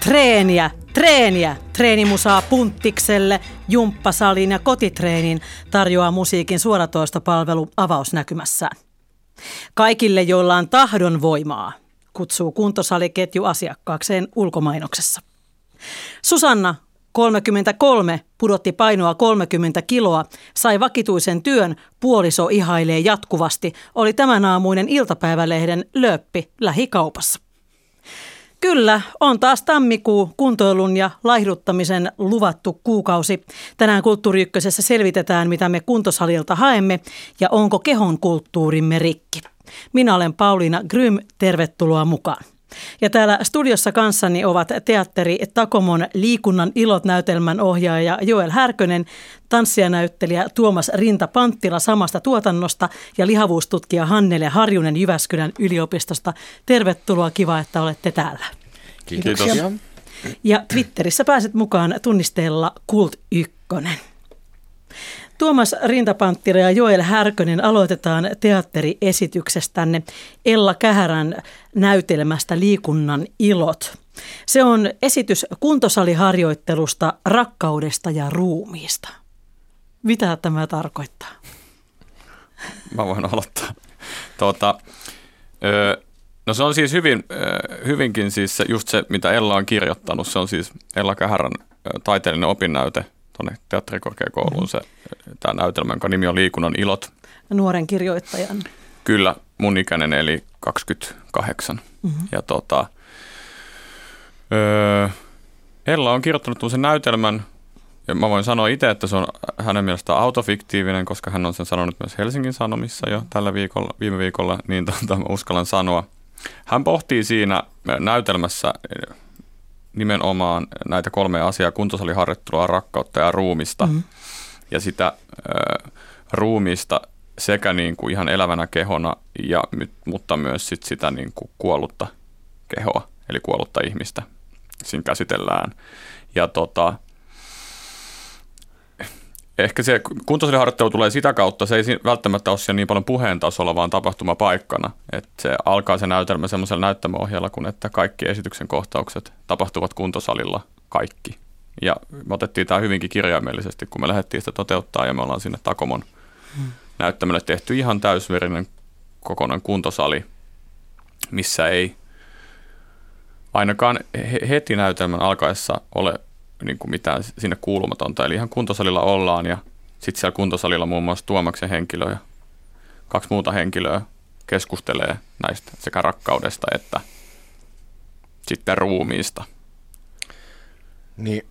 Treenimusaa punttikselle, jumppasaliin ja kotitreeniin tarjoaa musiikin suoratoistopalvelu Avausnäkymässään. Kaikille, joilla on tahdon voimaa, kutsuu kuntosaliketju asiakkaakseen ulkomainoksessa. Susanna, 33, pudotti painoa 30 kiloa, sai vakituisen työn, puoliso ihailee jatkuvasti, oli tämän aamuinen iltapäivälehden lööppi lähikaupassa. Kyllä, on taas tammikuu, kuntoilun ja laihduttamisen luvattu kuukausi. Tänään Kulttuuri Ykkösessä selvitetään, mitä me kuntosalilta haemme ja onko kehon kulttuurimme rikki. Minä olen Pauliina Grym, tervetuloa mukaan. Ja täällä studiossa kanssani ovat teatteri Takomon Liikunnan ilot -näytelmän ohjaaja Joel Härkönen, tanssijanäyttelijä Tuomas Rinta-Panttila samasta tuotannosta ja lihavuustutkija Hannele Harjunen Jyväskylän yliopistosta. Tervetuloa, kiva, että olette täällä. Kiitos. Ja Twitterissä pääset mukaan tunnisteella Kult1. Tuomas Rinta-Panttila ja Joel Härkönen, aloitetaan teatteriesityksestänne Ella Kähärän näytelmästä Liikunnan ilot. Se on esitys kuntosaliharjoittelusta, rakkaudesta ja ruumiista. Mitä tämä tarkoittaa? Mä voin aloittaa. No se on siis hyvinkin siis just se, mitä Ella on kirjoittanut. Se on siis Ella Kähärän taiteellinen opinnäyte tuonne teatterikorkeakouluun. Tämä näytelmä, jonka nimi on Liikunnan ilot. Nuoren kirjoittajan. Kyllä, mun ikäinen eli 28. Mm-hmm. Ja Ella on kirjoittanut tuollaisen näytelmän, ja mä voin sanoa itse, että se on hänen mielestään autofiktiivinen, koska hän on sen sanonut myös Helsingin Sanomissa jo viime viikolla, niin mä uskallan sanoa. Hän pohtii siinä näytelmässä nimenomaan näitä 3 asiaa: kuntosaliharjoittelua, rakkautta ja ruumista. Mm-hmm. Ja sitä ruumista sekä niin kuin ihan elävänä kehona, mutta myös sitä niin kuin kuollutta kehoa, eli kuollutta ihmistä siinä käsitellään. Ja ehkä se kuntosaliharjoittelu tulee sitä kautta, se ei välttämättä ole siellä niin paljon puheen tasolla, vaan tapahtumapaikkana. Että se alkaa se näytelmä semmoisella näyttämöohjalla, kun että kaikki esityksen kohtaukset tapahtuvat kuntosalilla kaikki. Ja me otettiin tämä hyvinkin kirjaimellisesti, kun me lähdettiin sitä toteuttaa, ja me ollaan sinne Takomon näyttämölle tehty ihan täysverinen kokonainen kuntosali, missä ei ainakaan heti näytelmän alkaessa ole niin kuin mitään sinne kuulumatonta. Eli ihan kuntosalilla ollaan, ja sitten siellä kuntosalilla muun muassa Tuomaksen henkilö ja 2 muuta henkilöä keskustelee näistä sekä rakkaudesta että sitten ruumiista. Niin,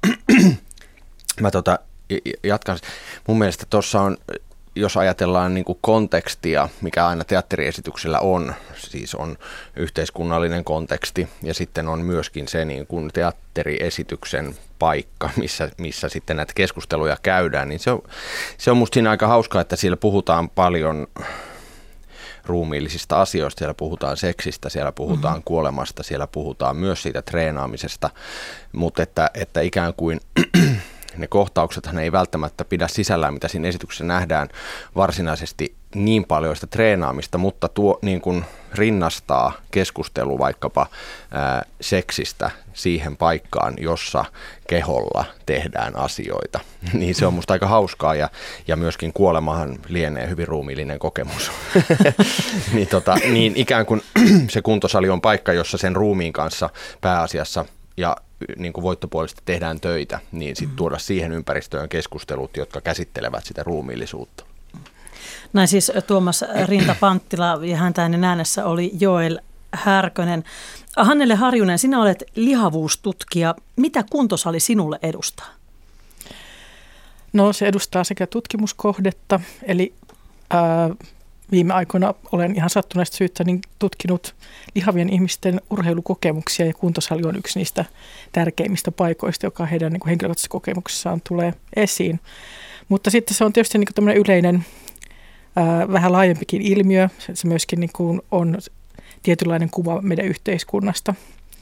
mä jatkan. Mun mielestä tuossa on, jos ajatellaan niin kuin kontekstia, mikä aina teatteriesityksellä on, siis on yhteiskunnallinen konteksti ja sitten on myöskin se niin kuin teatteriesityksen paikka, missä sitten näitä keskusteluja käydään, niin se on musta siinä aika hauskaa, että siellä puhutaan paljon ruumiillisista asioista, siellä puhutaan seksistä, siellä puhutaan kuolemasta, siellä puhutaan myös siitä treenaamisesta, mutta että ikään kuin ne kohtauksethan ei välttämättä pidä sisällään, mitä siinä esityksessä nähdään, varsinaisesti niin paljon sitä treenaamista, mutta tuo niin kuin rinnastaa keskustelu vaikkapa seksistä siihen paikkaan, jossa keholla tehdään asioita. Niin se on musta aika hauskaa, ja myöskin kuolemahan lienee hyvin ruumiillinen kokemus. niin ikään kuin se kuntosali on paikka, jossa sen ruumiin kanssa pääasiassa ja niin kuin voittopuolisesti tehdään töitä, niin sitten tuoda siihen ympäristöön keskustelut, jotka käsittelevät sitä ruumiillisuutta. Näin siis Tuomas Rinta-Panttila, ja häntä hänen äänessä oli Joel Härkönen. Hannele Harjunen, sinä olet lihavuustutkija. Mitä kuntosali sinulle edustaa? No, se edustaa sekä tutkimuskohdetta, eli viime aikoina olen ihan sattuneesta syystä niin tutkinut lihavien ihmisten urheilukokemuksia, ja kuntosali on yksi niistä tärkeimmistä paikoista, joka heidän niin kuin henkilökohtaisessa kokemuksessaan tulee esiin. Mutta sitten se on tietysti niin kuin tämmöinen yleinen, vähän laajempikin ilmiö. Se myöskin niin kuin on tietynlainen kuva meidän yhteiskunnasta.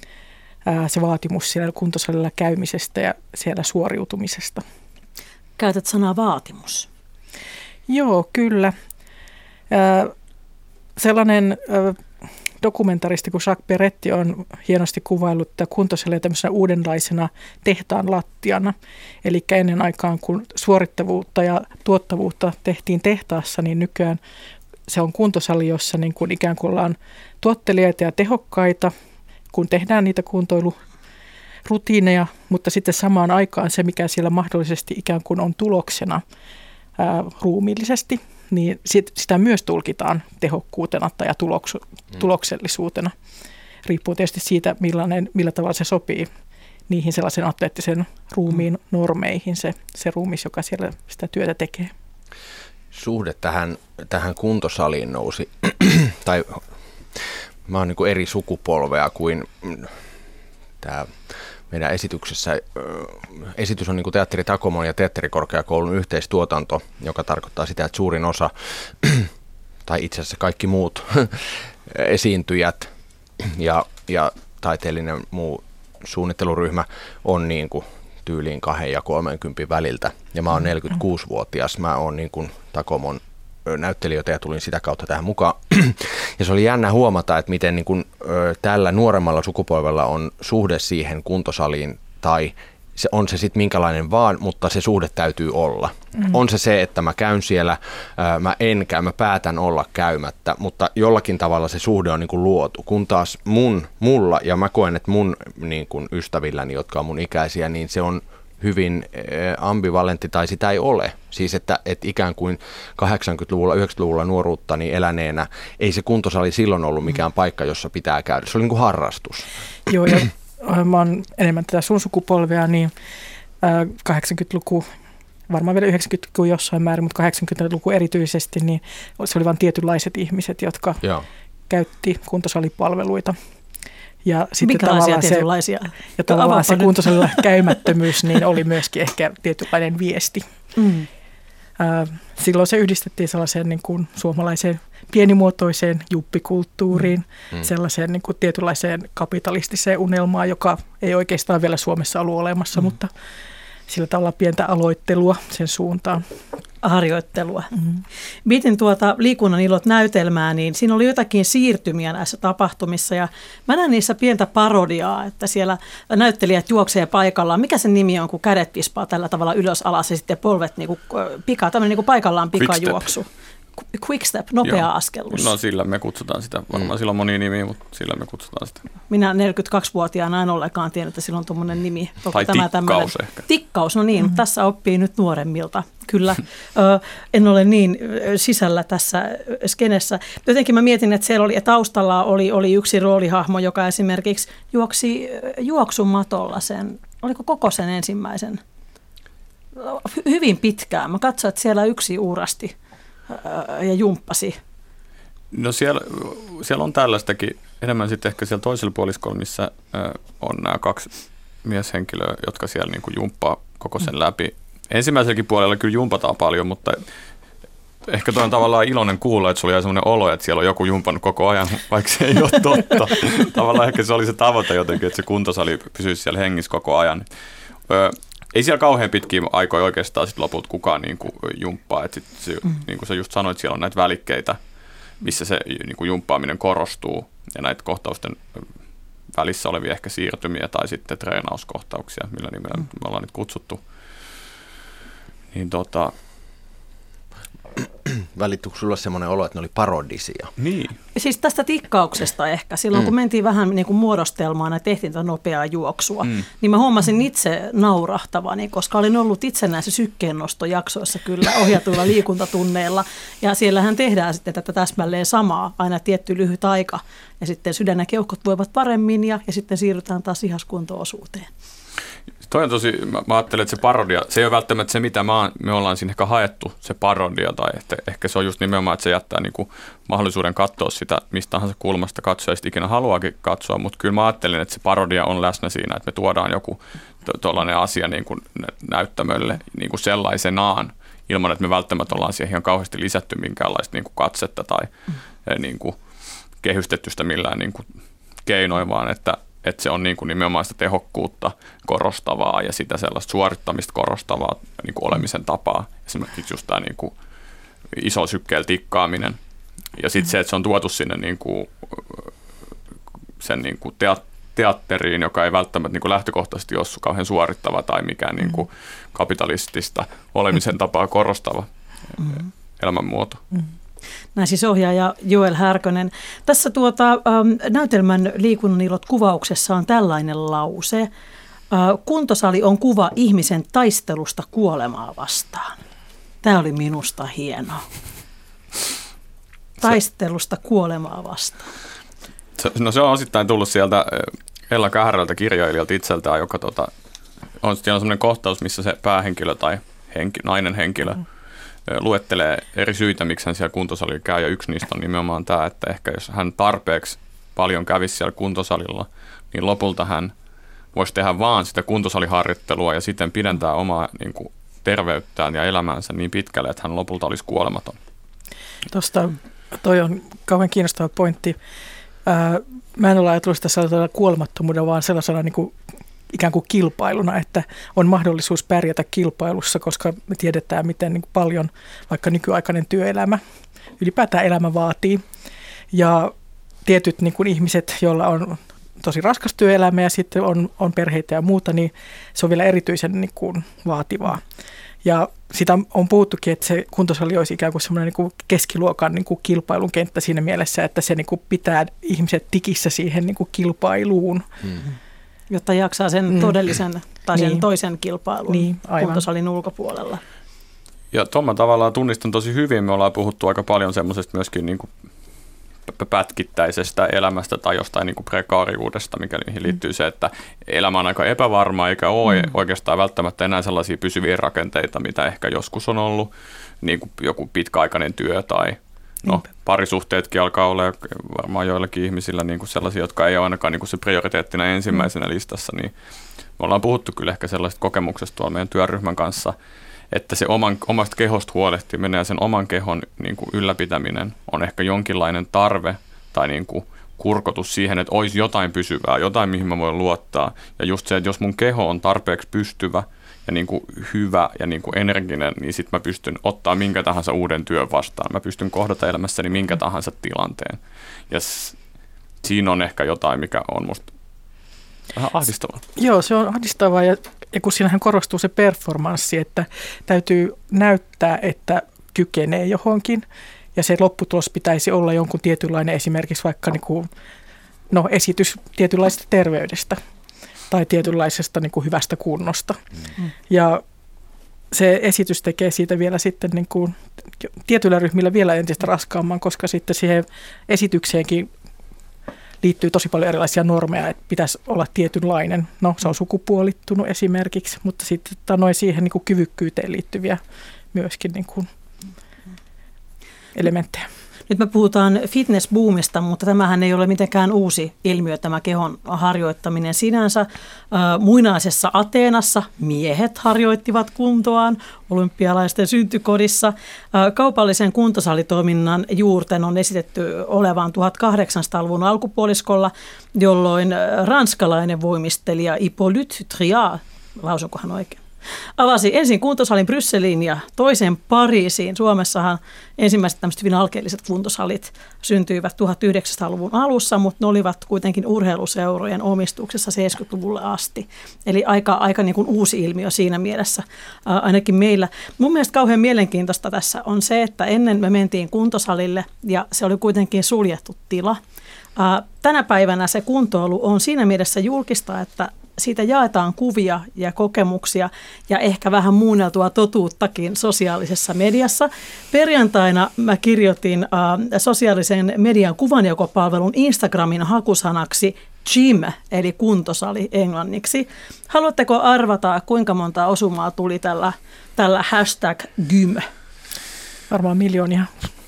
Se vaatimus siellä kuntosalilla käymisestä ja siellä suoriutumisesta. Käytät sanaa vaatimus. Joo, kyllä. Sellainen dokumentaristi kuin Jacques Peretti on hienosti kuvaillut tätä kuntosalia tämmöisenä uudenlaisena tehtaan lattiana. Eli ennen aikaan, kun suorittavuutta ja tuottavuutta tehtiin tehtaassa, niin nykyään se on kuntosali, jossa niin kuin ikään kuin ollaan tuottelijaita ja tehokkaita, kun tehdään niitä kuntoilurutiineja, mutta sitten samaan aikaan se, mikä siellä mahdollisesti ikään kuin on tuloksena ruumiillisesti, niin sitä myös tulkitaan tehokkuutena tai tuloksellisuutena. Riippuu tietysti siitä, millä tavalla se sopii niihin sellaisen atleettisen ruumiin normeihin, se ruumis, joka siellä sitä työtä tekee. Suhde tähän kuntosaliin nousi, tai mä oon niin kuin eri sukupolvea kuin tämä meidän esityksessä. Esitys on niin kuin Teatteri Takomon ja Teatterikorkeakoulun yhteistuotanto, joka tarkoittaa sitä, että suurin osa, tai itse asiassa kaikki muut esiintyjät ja taiteellinen muu suunnitteluryhmä on niin kuin tyyliin 2 ja 30 väliltä. Ja mä oon 46-vuotias, mä oon niin kuin Takomon näyttelijöitä ja tulin sitä kautta tähän mukaan. Ja se oli jännä huomata, että miten niin kuin, tällä nuoremmalla sukupolvella on suhde siihen kuntosaliin, tai on se sitten minkälainen vaan, mutta se suhde täytyy olla. On se, että mä käyn siellä, mä päätän olla käymättä, mutta jollakin tavalla se suhde on niin kuin luotu. Kun taas mulla, ja mä koen, että mun niin kuin ystävilläni, jotka on mun ikäisiä, niin se on hyvin ambivalentti tai sitä ei ole. Siis että ikään kuin 80-luvulla, 90-luvulla nuoruuttani eläneenä ei se kuntosali silloin ollut mikään paikka, jossa pitää käydä. Se oli niin kuin harrastus. Joo, ja mä oon enemmän tätä sun sukupolvea, niin 80-luku, varmaan vielä 90-luku jossain määrin, mutta 80-luku erityisesti, niin se oli vain tietynlaiset ihmiset, jotka käytti kuntosalipalveluita. Ja sitten tavallaan se kuntosalilla käymättömyys niin oli myöskin ehkä tietynlainen viesti. Silloin se yhdistettiin sellaiseen niin kuin suomalaiseen pienimuotoiseen juppikulttuuriin, sellaiseen niin kuin tietynlaiseen kapitalistiseen unelmaan, joka ei oikeastaan vielä Suomessa ollut olemassa, mutta sillä tavalla pientä aloittelua sen suuntaan. Harjoittelua. Mietin Liikunnan ilot -näytelmää, niin siinä oli jotakin siirtymiä näissä tapahtumissa ja mä näen niissä pientä parodiaa, että siellä näyttelijät juoksee paikallaan. Mikä sen nimi on, kun kädet vispaa tällä tavalla ylös alas ja sitten polvet tämmöinen niin paikallaan pikajuoksu. Quickstep, nopea askellus. No sillä me kutsutaan sitä. Varmaan sillä on monia nimiä, mutta sillä me kutsutaan sitä. Minä 42-vuotiaana en ollenkaan tiennyt, että sillä on tuommoinen nimi. Tai tikkaus ehkä. Tikkaus, no niin, tässä oppii nyt nuoremmilta. Kyllä, en ole niin sisällä tässä skenessä. Jotenkin mä mietin, että siellä oli taustalla oli yksi roolihahmo, joka esimerkiksi juoksi juoksumatolla sen, oliko koko sen ensimmäisen, hyvin pitkään. Mä katsoin, että siellä yksi uurasti ja jumppasi. No siellä on tällaistakin, enemmän sitten ehkä siellä toisella puoliskolla, missä on nämä 2 mieshenkilöä, jotka siellä niin kuin jumppaa koko sen läpi. Ensimmäiselläkin puolella kyllä jumpataan paljon, mutta ehkä toi on tavallaan iloinen kuulla, että sulla oli sellainen olo, että siellä on joku jumpannut koko ajan, vaikka se ei ole totta. Tavallaan ehkä se oli se tavoite jotenkin, että se kuntosali pysyisi siellä hengissä koko ajan. Ei siellä kauhean pitkiä aikoja oikeastaan sit lopulta kukaan niin kuin jumppaa. Et niin kuin sä just sanoit, siellä on näitä välikkeitä, missä se niin kuin jumppaaminen korostuu ja näitä kohtausten välissä olevia ehkä siirtymiä tai sitten treenauskohtauksia, millä nimellä me ollaan nyt kutsuttu. Niin Välittyykö sulla semmoinen olo, että ne oli parodisia? Niin. Siis tästä tikkauksesta ehkä. Silloin kun mentiin vähän niin kuin muodostelmaan ja tehtiin tätä nopeaa juoksua, niin mä huomasin itse naurahtavani, koska olin ollut itse näissä sykkeennostojaksoissa kyllä ohjatuilla liikuntatunneilla. Ja siellähän tehdään sitten tätä täsmälleen samaa, aina tietty lyhyt aika. Ja sitten sydän ja keuhkot voivat paremmin ja sitten siirrytään taas ihaskunto-osuuteen. Toi on tosi, mä ajattelen, että se parodia, se ei ole välttämättä se, mitä me ollaan siinä ehkä haettu, se parodia, tai ehkä se on just nimenomaan, että se jättää niinku mahdollisuuden katsoa sitä mistä tahansa kulmasta katsoa, ja sitten ikinä haluaakin katsoa, mutta kyllä mä ajattelin, että se parodia on läsnä siinä, että me tuodaan joku tuollainen asia niin kuin näyttämölle niin kuin sellaisenaan, ilman että me välttämättä ollaan siihen ihan kauheasti lisätty minkäänlaista niin kuin katsetta tai niin kuin kehystetty sitä millään niin kuin keinoin, vaan että se on niin kuin nimenomaan sitä tehokkuutta korostavaa ja sitä sellaista suorittamista korostavaa niin kuin olemisen tapaa. Esimerkiksi just tämä niin kuin iso sykkeellä tikkaaminen. Ja sitten se, että se on tuotu sinne niin kuin sen niin kuin teatteriin, joka ei välttämättä niin kuin lähtökohtaisesti ole kauhean suorittava tai mikään niin kuin kapitalistista olemisen tapaa korostava elämänmuoto. Näin siis ohjaaja Joel Härkönen. Tässä näytelmän Liikunnan ilot -kuvauksessa on tällainen lause. Kuntosali on kuva ihmisen taistelusta kuolemaa vastaan. Tämä oli minusta hienoa. Taistelusta kuolemaa vastaan. No se on osittain tullut sieltä Ella Kähärältä, kirjailijalta itseltään, joka on sellainen kohtaus, missä se päähenkilö tai nainen henkilö luettelee eri syitä, miksi hän siellä kuntosalilla käy, ja yksi niistä on nimenomaan tämä, että ehkä jos hän tarpeeksi paljon kävisi siellä kuntosalilla, niin lopulta hän voisi tehdä vaan sitä kuntosaliharjoittelua ja sitten pidentää omaa niin kuin terveyttään ja elämäänsä niin pitkälle, että hän lopulta olisi kuolematon. Toi on kauhean kiinnostava pointti. Mä en ole ajatellut sitä sellaisella kuolemattomuuden, vaan sellaisena niin kuin ikään kuin kilpailuna, että on mahdollisuus pärjätä kilpailussa, koska me tiedetään, miten niin paljon vaikka nykyaikainen työelämä, ylipäätään elämä vaatii. Ja tietyt niin kuin ihmiset, joilla on tosi raskas työelämä ja sitten on perheitä ja muuta, niin se on vielä erityisen niin kuin vaativaa. Ja sitä on puhuttukin, että se kuntosali olisi ikään kuin semmoinen niin kuin keskiluokan niin kuin kilpailun kenttä siinä mielessä, että se niin kuin pitää ihmiset tikissä siihen niin kuin kilpailuun. Jotta jaksaa sen todellisen tai sen toisen kilpailun kuntosalin ulkopuolella. Ja tuolla tavallaan tunnistan tosi hyvin, me ollaan puhuttu aika paljon semmoisesta myöskin niin kuin pätkittäisestä elämästä tai jostain niin kuin prekaariudesta, mikä niihin liittyy se, että elämä on aika epävarmaa, eikä ole oikeastaan välttämättä enää sellaisia pysyviä rakenteita, mitä ehkä joskus on ollut, niin kuin joku pitkäaikainen työ tai parisuhteetkin alkaa olla varmaan joillakin ihmisillä niin kuin sellaisia, jotka ei ole ainakaan niin kuin se prioriteettina ensimmäisenä listassa, niin me ollaan puhuttu kyllä ehkä sellaisesta kokemuksesta tuolla meidän työryhmän kanssa, että se omasta kehosta huolehtiminen ja sen oman kehon niin kuin ylläpitäminen on ehkä jonkinlainen tarve tai niin kuin kurkotus siihen, että olisi jotain pysyvää, jotain mihin mä voin luottaa. Ja just se, että jos mun keho on tarpeeksi pystyvä ja niin kuin hyvä ja niin kuin energinen, niin sitten mä pystyn ottaa minkä tahansa uuden työn vastaan. Mä pystyn kohdata elämässäni minkä tahansa tilanteen. Ja siinä on ehkä jotain, mikä on musta vähän ahdistavaa. Joo, se on ahdistavaa ja kun siinähän korostuu se performanssi, että täytyy näyttää, että kykenee johonkin ja se lopputulos pitäisi olla jonkun tietynlainen, esimerkiksi vaikka esitys tietynlaisesta terveydestä tai tietynlaisesta niin kuin hyvästä kunnosta. Ja se esitys tekee siitä vielä sitten niin kuin tietyillä ryhmillä vielä entistä raskaamman, koska sitten siihen esitykseenkin liittyy tosi paljon erilaisia normeja, että pitäisi olla tietynlainen. No, se on sukupuolittunut esimerkiksi, mutta sitten siihen niin kuin kyvykkyyteen liittyviä myöskin niin kuin elementtejä. Nyt me puhutaan fitnessboomista, mutta tämähän ei ole mitenkään uusi ilmiö, tämä kehon harjoittaminen sinänsä. Muinaisessa Ateenassa miehet harjoittivat kuntoaan olympialaisten syntykodissa. Kaupallisen kuntosalitoiminnan juurten on esitetty olevan 1800-luvun alkupuoliskolla, jolloin ranskalainen voimistelija Hippolyte Triat, lausunkohan oikein, avasi ensin kuntosalin Brysseliin ja toisen Pariisiin. Suomessahan ensimmäiset tämmöiset hyvin alkeelliset kuntosalit syntyivät 1900-luvun alussa, mutta ne olivat kuitenkin urheiluseurojen omistuksessa 70-luvulle asti. Eli aika niin kuin uusi ilmiö siinä mielessä, ainakin meillä. Mun mielestä kauhean mielenkiintoista tässä on se, että ennen me mentiin kuntosalille ja se oli kuitenkin suljettu tila. Tänä päivänä se kuntoilu on siinä mielessä julkista, että siitä jaetaan kuvia ja kokemuksia ja ehkä vähän muunneltua totuuttakin sosiaalisessa mediassa. Perjantaina mä kirjoitin sosiaalisen median kuvanjakopalvelun Instagramin hakusanaksi gym, eli kuntosali englanniksi. Haluatteko arvata, kuinka monta osumaa tuli tällä hashtag gym? Varmaan miljoonia.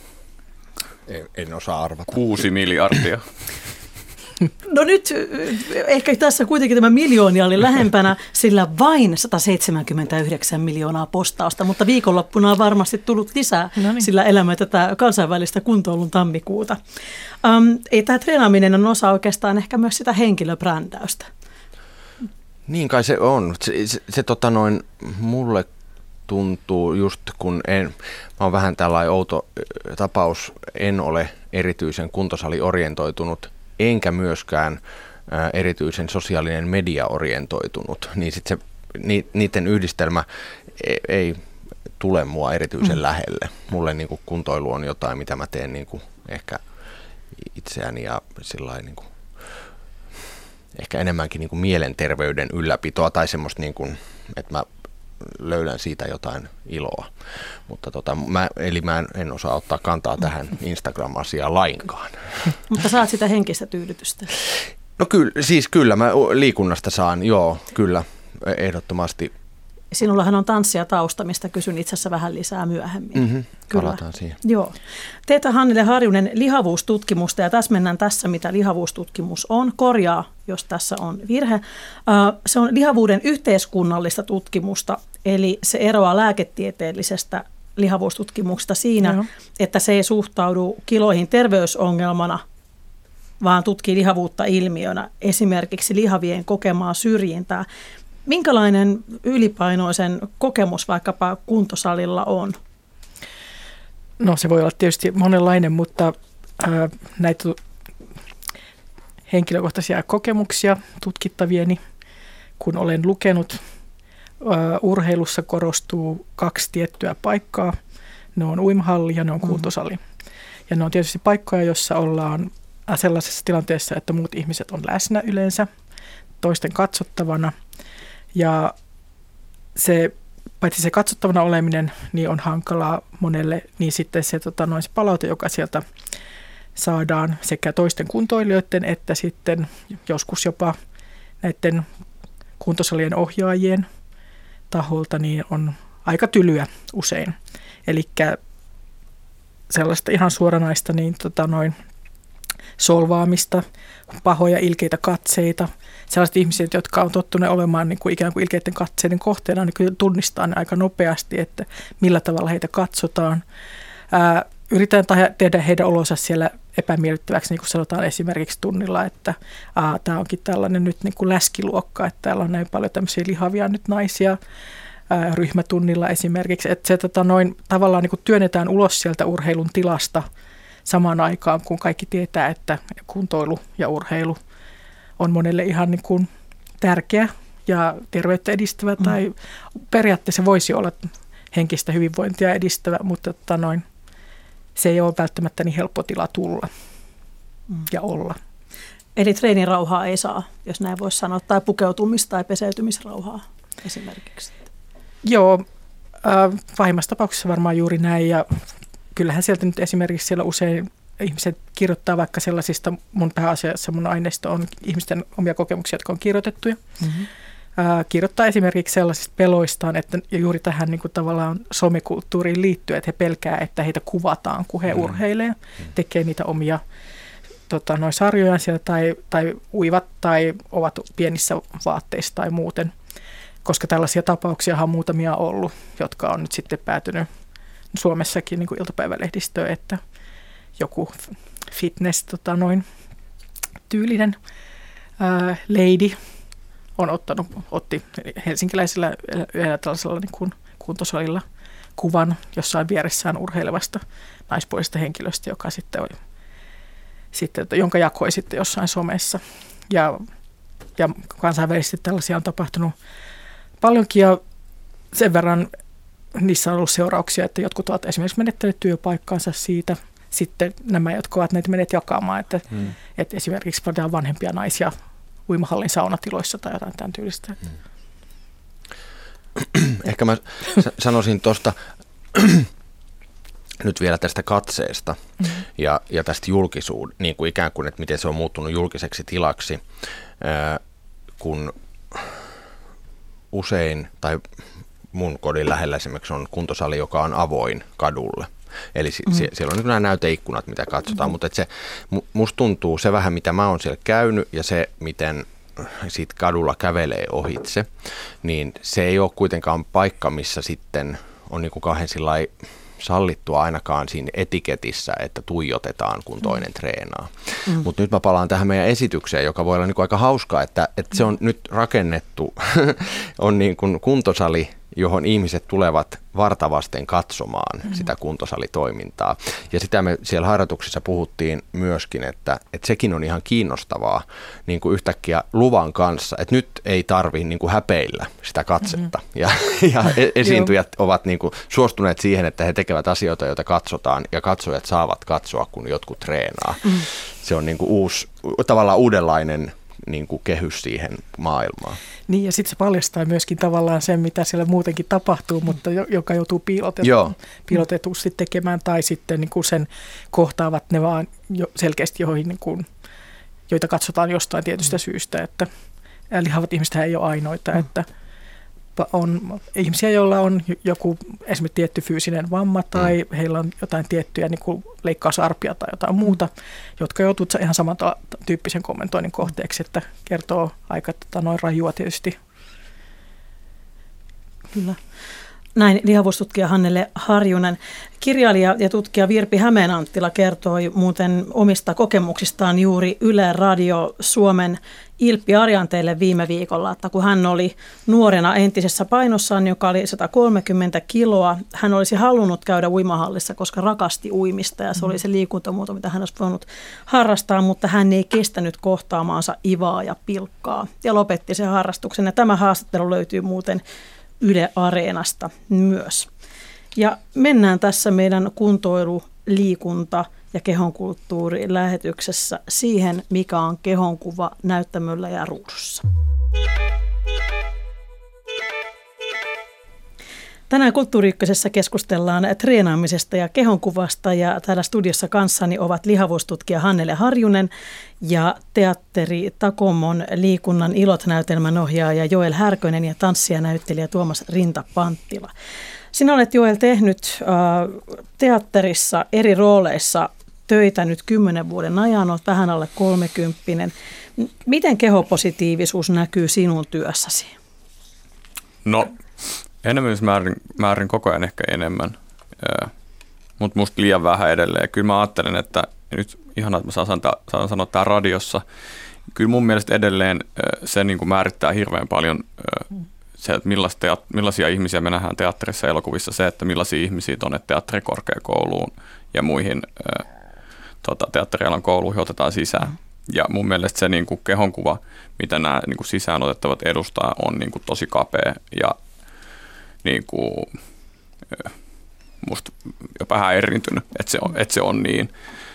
En osaa arvata. 6 miljardia. No nyt ehkä tässä kuitenkin tämä miljoonia oli lähempänä, sillä vain 179 miljoonaa postausta, mutta viikonloppuna on varmasti tullut lisää, sillä elämme tätä kansainvälistä kuntoilun tammikuuta. Tämä treenaaminen on osa oikeastaan ehkä myös sitä henkilöbrändäystä. Niin kai se on. Se mulle tuntuu just kun mä oon vähän tällainen outo tapaus, en ole erityisen kuntosaliorientoitunut enkä myöskään erityisen sosiaalinen mediaorientoitunut, niin sitten niiden yhdistelmä ei tule mua erityisen lähelle. Mulle niin kuin kuntoilu on jotain, mitä mä teen niin kuin ehkä itseäni ja sillain niin kuin ehkä enemmänkin niin kuin mielenterveyden ylläpitoa tai semmoista, niin kuin, että mä löydän siitä jotain iloa. Mutta mä en osaa ottaa kantaa tähän Instagram-asiaan lainkaan. Mutta saat sitä henkistä tyydytystä. No kyllä mä liikunnasta saan, joo, kyllä, ehdottomasti. Sinullahan on tanssia tausta, mistä kysyn itse asiassa vähän lisää myöhemmin. Palataan siihen. Joo. Teet Hannele Harjunen lihavuustutkimusta, ja tässä mennään tässä, mitä lihavuustutkimus on. Korjaa, jos tässä on virhe. Se on lihavuuden yhteiskunnallista tutkimusta, eli se eroaa lääketieteellisestä lihavuustutkimuksesta siinä, että se ei suhtaudu kiloihin terveysongelmana, vaan tutkii lihavuutta ilmiönä, esimerkiksi lihavien kokemaa syrjintää. Minkälainen ylipainoisen kokemus vaikkapa kuntosalilla on? No se voi olla tietysti monenlainen, mutta näitä henkilökohtaisia kokemuksia tutkittavieni, kun olen lukenut, urheilussa korostuu 2 tiettyä paikkaa. Ne on uimahalli ja ne on kuntosali. Ja ne on tietysti paikkoja, joissa ollaan sellaisessa tilanteessa, että muut ihmiset on läsnä yleensä toisten katsottavana. Ja paitsi se katsottavana oleminen niin on hankalaa monelle, niin sitten se, se palaute, joka sieltä saadaan sekä toisten kuntoilijoiden että sitten joskus jopa näiden kuntosalien ohjaajien taholta, niin on aika tylyä usein. Eli sellaista ihan suoranaista niin, solvaamista, pahoja ilkeitä katseita. Sellaiset ihmiset, jotka on tottuneet olemaan niin kuin ikään kuin ilkeiden katseiden kohteena, niin kyllä tunnistaa ne aika nopeasti, että millä tavalla heitä katsotaan. Yritetään tehdä heidän olonsa siellä epämiellyttäväksi, niin kuin sanotaan esimerkiksi tunnilla, että tämä onkin tällainen nyt niin kuin läskiluokka, että täällä on näin paljon tämmöisiä lihavia nyt naisia ryhmätunnilla esimerkiksi. Että se tavallaan niin kuin työnnetään ulos sieltä urheilun tilasta samaan aikaan, kun kaikki tietää, että kuntoilu ja urheilu on monelle ihan niin kuin tärkeä ja terveyttä edistävä tai periaatteessa voisi olla henkistä hyvinvointia edistävä, mutta se ei ole välttämättä niin helppo tila tulla ja olla. Eli treenirauhaa ei saa, jos näin voisi sanoa, tai pukeutumis- tai peseytymisrauhaa esimerkiksi. Joo, pahimmassa tapauksessa varmaan juuri näin, ja kyllähän sieltä nyt esimerkiksi siellä usein ihmiset kirjoittaa vaikka sellaisista, pääasiassa mun aineisto on ihmisten omia kokemuksia, jotka on kirjoitettuja. Kirjoittaa esimerkiksi sellaisista peloistaan, että juuri tähän niin kuin tavallaan somekulttuuriin liittyy, että he pelkää, että heitä kuvataan, kun he urheilee, tekee niitä omia sarjojaan siellä tai uivat tai ovat pienissä vaatteissa tai muuten. Koska tällaisia tapauksia on muutamia ollut, jotka on nyt sitten päätynyt Suomessakin niin kuin iltapäivälehdistöön, että joku fitness tyylinen lady otti helsinkiläisellä yhdellä tällaisella niin kuin kuntosalilla kuvan jossain vieressään urheilevasta naispuolisesta henkilöstä, joka sitten jonka jakoi sitten jossain somessa. Ja kansainvälisesti tällaisia on tapahtunut paljonkin, ja sen verran niissä on ollut seurauksia, että jotkut ovat esimerkiksi menettäneet työpaikkaansa siitä. Sitten nämä, jotka ovat näitä menet jakamaan, että esimerkiksi paljon vanhempia naisia uimahallin saunatiloissa tai jotain tämän tyylistä. Ehkä mä sanoisin tuosta nyt vielä tästä katseesta ja tästä julkisuudesta, niin kuin ikään kuin, että miten se on muuttunut julkiseksi tilaksi, kun usein, tai mun kodin lähellä esimerkiksi on kuntosali, joka on avoin kadulle. Eli siellä on niin nämä näyteikkunat, mitä katsotaan, mutta se, musta tuntuu se vähän, mitä mä oon siellä käynyt ja se, miten siitä kadulla kävelee ohitse, niin se ei ole kuitenkaan paikka, missä sitten on niin kuin kauhean sallittua ainakaan siinä etiketissä, että tuijotetaan, kun toinen treenaa. Mutta nyt mä palaan tähän meidän esitykseen, joka voi olla niin kuin aika hauskaa, että se on nyt rakennettu, on niin kuin kuntosali johon ihmiset tulevat vartavasten katsomaan sitä kuntosalitoimintaa. Ja sitä me siellä harjoituksissa puhuttiin myöskin, että sekin on ihan kiinnostavaa niin kuin yhtäkkiä luvan kanssa, että nyt ei tarvitse niin kuin häpeillä sitä katsetta. Ja esiintyjät ovat niin kuin suostuneet siihen, että he tekevät asioita, joita katsotaan, ja katsojat saavat katsoa, kun jotkut treenaa. Se on niin kuin tavallaan uudenlainen niin kuin kehys siihen maailmaan. Niin, ja sitten se paljastaa myöskin tavallaan sen, mitä siellä muutenkin tapahtuu, mutta joka joutuu piilotetusti tekemään, tai sitten niin kuin sen kohtaavat ne vaan selkeästi joihin, niin kuin, joita katsotaan jostain tietystä syystä, että lihavat ihmiset ei ole ainoita, että on ihmisiä, joilla on joku esimerkiksi tietty fyysinen vamma tai heillä on jotain tiettyjä niin kuin leikkausarpia tai jotain muuta, jotka joutuvat ihan samantyyppisen kommentoinnin kohteeksi, että kertoo aika noin rajua tietysti. Kyllä. Näin lihavuustutkija Hannele Harjunen. Kirjailija ja tutkija Virpi Hämeenanttila kertoi muuten omista kokemuksistaan juuri Yle Radio Suomen Ilppi Arjanteelle viime viikolla, että kun hän oli nuorena entisessä painossaan, joka oli 130 kiloa, hän olisi halunnut käydä uimahallissa, koska rakasti uimista ja se oli se liikuntamuoto, mitä hän olisi voinut harrastaa, mutta hän ei kestänyt kohtaamaansa Ivaa ja Pilkkaa ja lopetti sen harrastuksen. Ja tämä haastattelu löytyy muuten Yle Areenasta myös. Ja mennään tässä meidän kuntoilu, liikunta ja kehonkulttuuri lähetyksessä siihen, mikä on kehonkuva näyttämöllä ja ruudussa. Tänään Kulttuuri Ykkösessä keskustellaan treenaamisesta ja kehonkuvasta ja täällä studiossa kanssani ovat lihavuustutkija Hannele Harjunen ja teatteri Takomon liikunnan ilot-näytelmän ohjaaja Joel Härkönen ja tanssijanäyttelijä Tuomas Rinta-Panttila. Sinä olet, Joel, tehnyt teatterissa eri rooleissa töitä nyt 10 vuoden ajan, olet vähän alle 30. Miten kehopositiivisuus näkyy sinun työssäsi? No, määrin koko ajan ehkä enemmän, mutta musta liian vähän edelleen. Kyllä mä ajattelen, että nyt ihanaa, että mä saan sanoa tää radiossa. Kyllä mun mielestä edelleen se niin kuin määrittää hirveän paljon se, että millaisia ihmisiä me nähdään teatterissa ja elokuvissa, se, että millaisia ihmisiä tuonne teatterikorkeakouluun ja muihin teatterialan kouluihin otetaan sisään. Ja mun mielestä se niin kuin kehonkuva, mitä nämä niin kuin sisään otettavat edustaa, on niin kuin tosi kapea ja niin kuin, musta jopa häiriintynyt, että se on niin.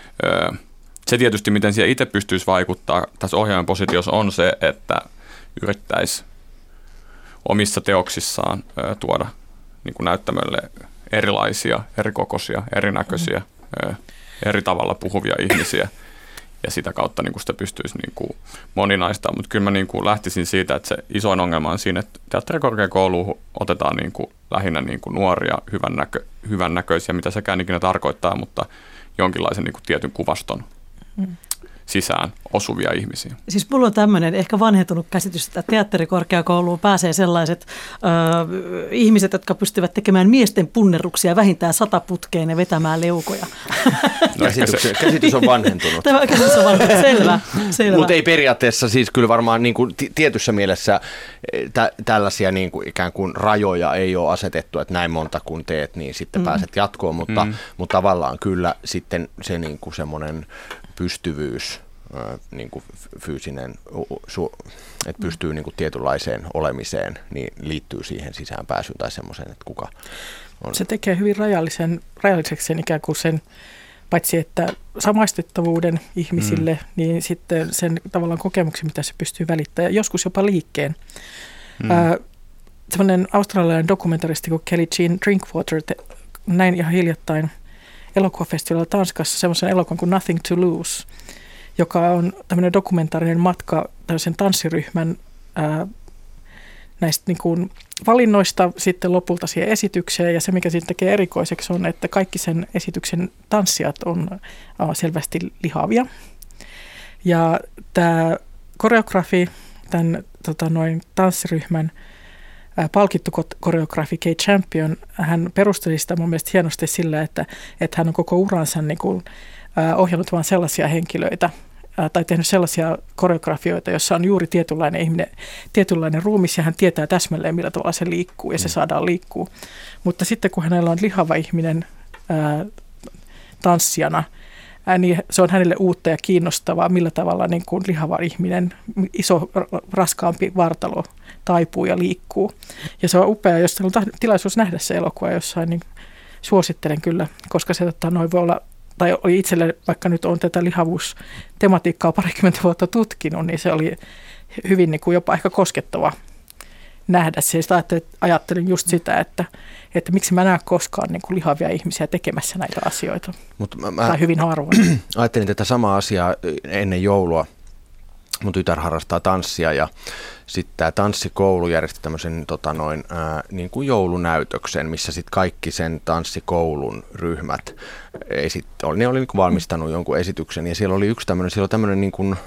Se tietysti, miten siihen itse pystyisi vaikuttaa tässä ohjaajan positiossa, on se, että yrittäisi omissa teoksissaan tuoda niin kuin näyttämölle erilaisia, erikokoisia, erinäköisiä, eri tavalla puhuvia ihmisiä. Ja sitä kautta niin kuin sitä pystyisi niin kuin moninaistamaan. Mutta kyllä mä niin kuin lähtisin siitä, että se isoin ongelma on siinä, että teatterikorkeakouluun otetaan niin kuin lähinnä niin kuin nuoria, hyvännäköisiä, mitä sekään ikinä tarkoittaa, mutta jonkinlaisen niin kuin tietyn kuvaston sisään osuvia ihmisiä. Siis mulla on tämmöinen ehkä vanhentunut käsitys, että teatterikorkeakouluun pääsee sellaiset ihmiset, jotka pystyvät tekemään miesten punnerruksia vähintään 100 putkeen ja vetämään leukoja. No, käsitys on vanhentunut. Tämä käsitys on vanhentunut, selvä. Mutta ei periaatteessa siis kyllä varmaan niin kuin tietyssä mielessä tällaisia niin kuin ikään kuin rajoja ei ole asetettu, että näin monta kun teet, niin sitten pääset jatkoon, mutta tavallaan kyllä sitten se niin kuin semmoinen pystyvyys, niin kuin fyysinen, että pystyy niin kuin tietynlaiseen olemiseen, niin liittyy siihen sisäänpääsyyn tai semmoiseen, että kuka on. Se tekee hyvin rajalliseksi sen ikään kuin sen, paitsi että samaistettavuuden ihmisille, niin sitten sen tavallaan kokemuksen, mitä se pystyy välittämään, ja joskus jopa liikkeen. Semmoinen australialainen dokumentaristi kuin Kelly Jean Drinkwater näin ihan hiljattain elokuvafestivaalilla Tanskassa semmoisen elokuvan kuin Nothing to Lose, joka on tämmöinen dokumentaarinen matka tämmöisen tanssiryhmän näistä niin kuin valinnoista sitten lopulta siihen esitykseen. Ja se, mikä siitä tekee erikoiseksi, on, että kaikki sen esityksen tanssijat on selvästi lihavia. Ja tämä koreografi, tämän tanssiryhmän palkittu koreografi Kate Champion, hän perusteli sitä mun mielestä hienosti sillä, että hän on koko uransa niin kuin, ohjannut vain sellaisia henkilöitä, tai tehnyt sellaisia koreografioita, jossa on juuri tietynlainen ihminen, tietynlainen ruumis ja hän tietää täsmälleen, millä tavalla se liikkuu ja se saadaan liikkuu. Mutta sitten kun hänellä on lihava ihminen tanssijana, niin se on hänelle uutta ja kiinnostavaa, millä tavalla niin kuin lihava ihminen, iso, raskaampi vartalo taipuu ja liikkuu. Ja se on upea, jos on tilaisuus nähdä se elokuva jossain, niin suosittelen kyllä, koska se noin voi olla, tai oli itselle, vaikka nyt on tätä lihavuustematiikkaa parikymmentä vuotta tutkinut, niin se oli hyvin niin kuin jopa ehkä koskettava nähdä se. Ajattelin just sitä, että miksi mä näen koskaan niin kuin lihavia ihmisiä tekemässä näitä asioita. Tai hyvin harvoin. Ajattelin tätä samaa asiaa ennen joulua. Mun tytär harrastaa tanssia ja sitten tämä tanssikoulu järjesti tämmöisen niin kuin joulunäytöksen, missä sitten kaikki sen tanssikoulun ryhmät ne oli niin kuin valmistanut jonkun esityksen ja siellä oli tämmöinen niin kuin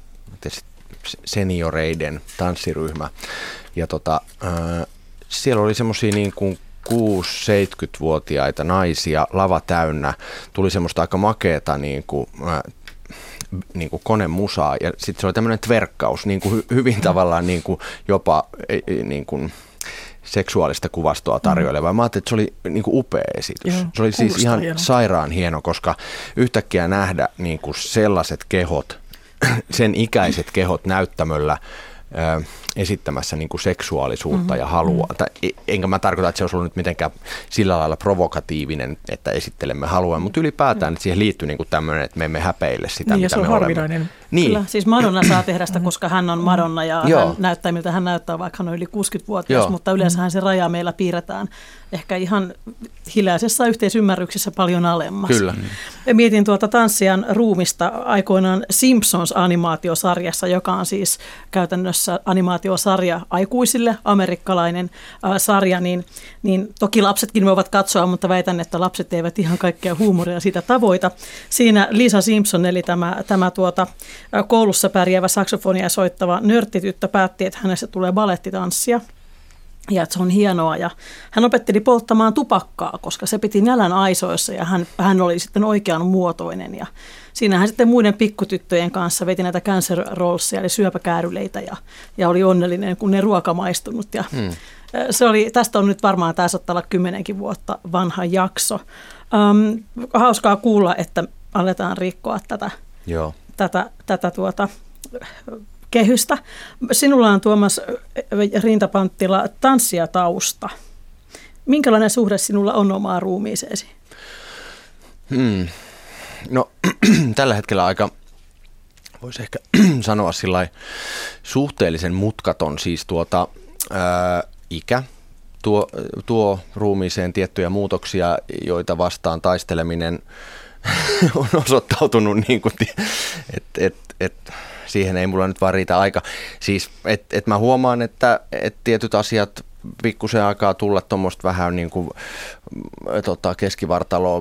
senioreiden tanssiryhmä ja siellä oli semmoisia niin kuin 6-70-vuotiaita naisia, lava täynnä, tuli semmoista aika makeata niin kuin konemusaa ja sitten se oli tämmöinen tverkkaus, niin kuin hyvin tavallaan niin kuin jopa niin kuin seksuaalista kuvastoa tarjoileva. Mä ajattelin, että se oli niin kuin upea esitys. Joo, se oli siis ihan sairaan hieno, koska yhtäkkiä nähdä niin kuin sellaiset kehot, sen ikäiset kehot näyttämöllä esittämässä niin kuin seksuaalisuutta ja halua. Enkä mä tarkoita, että se olisi ollut nyt mitenkään sillä lailla provokatiivinen, että esittelemme halua, mutta ylipäätään että siihen liittyy niin kuin tämmöinen, että me emme häpeille sitä, niin, mitä me me harvinainen. olemme. Niin. Kyllä, siis Madonna saa tehdä sitä, koska hän on Madonna ja hän näyttää, miltä hän näyttää, vaikka hän on yli 60-vuotias, mutta yleensähän se raja meillä piirretään ehkä ihan hiljaisessa yhteisymmärryksessä paljon alemmas. Kyllä. Mietin tuota tanssijan ruumista aikoinaan Simpsons-animaatiosarjassa, joka on siis käytännössä animaatiosarja aikuisille, amerikkalainen sarja, niin toki lapsetkin voivat katsoa, mutta väitän, että lapset eivät ihan kaikkea huumoria siitä tavoita. Siinä Lisa Simpson, eli tämä koulussa pärjäävä saksofonia soittava nörttityttö päätti, että hänestä tulee balettitanssia. Ja että se on hienoa. Ja hän opetteli polttamaan tupakkaa, koska se piti nälän aisoissa ja hän oli sitten oikean muotoinen. Ja siinä hän sitten muiden pikkutyttöjen kanssa veti näitä cancer rollsia, eli syöpäkääryleitä ja oli onnellinen, kun ne ruoka maistunut. Ja tästä on nyt varmaan, tämä saattaa olla 10 vuotta vanha jakso. Hauskaa kuulla, että aletaan rikkoa tätä kehystä. Sinulla on, Tuomas Rintapanttila, tanssijatausta. Minkälainen suhde sinulla on omaan ruumiiseesi? No tällä hetkellä aika, voisi ehkä sanoa sillai suhteellisen mutkaton, siis ikä tuo ruumiiseen tiettyjä muutoksia, joita vastaan taisteleminen on osoittautunut niin kuin, että siihen ei mulla nyt vaan riitä aika. Siis, että mä huomaan, että tietyt asiat pikkusen aikaa tulla tuommoista vähän niin kuin keskivartaloa,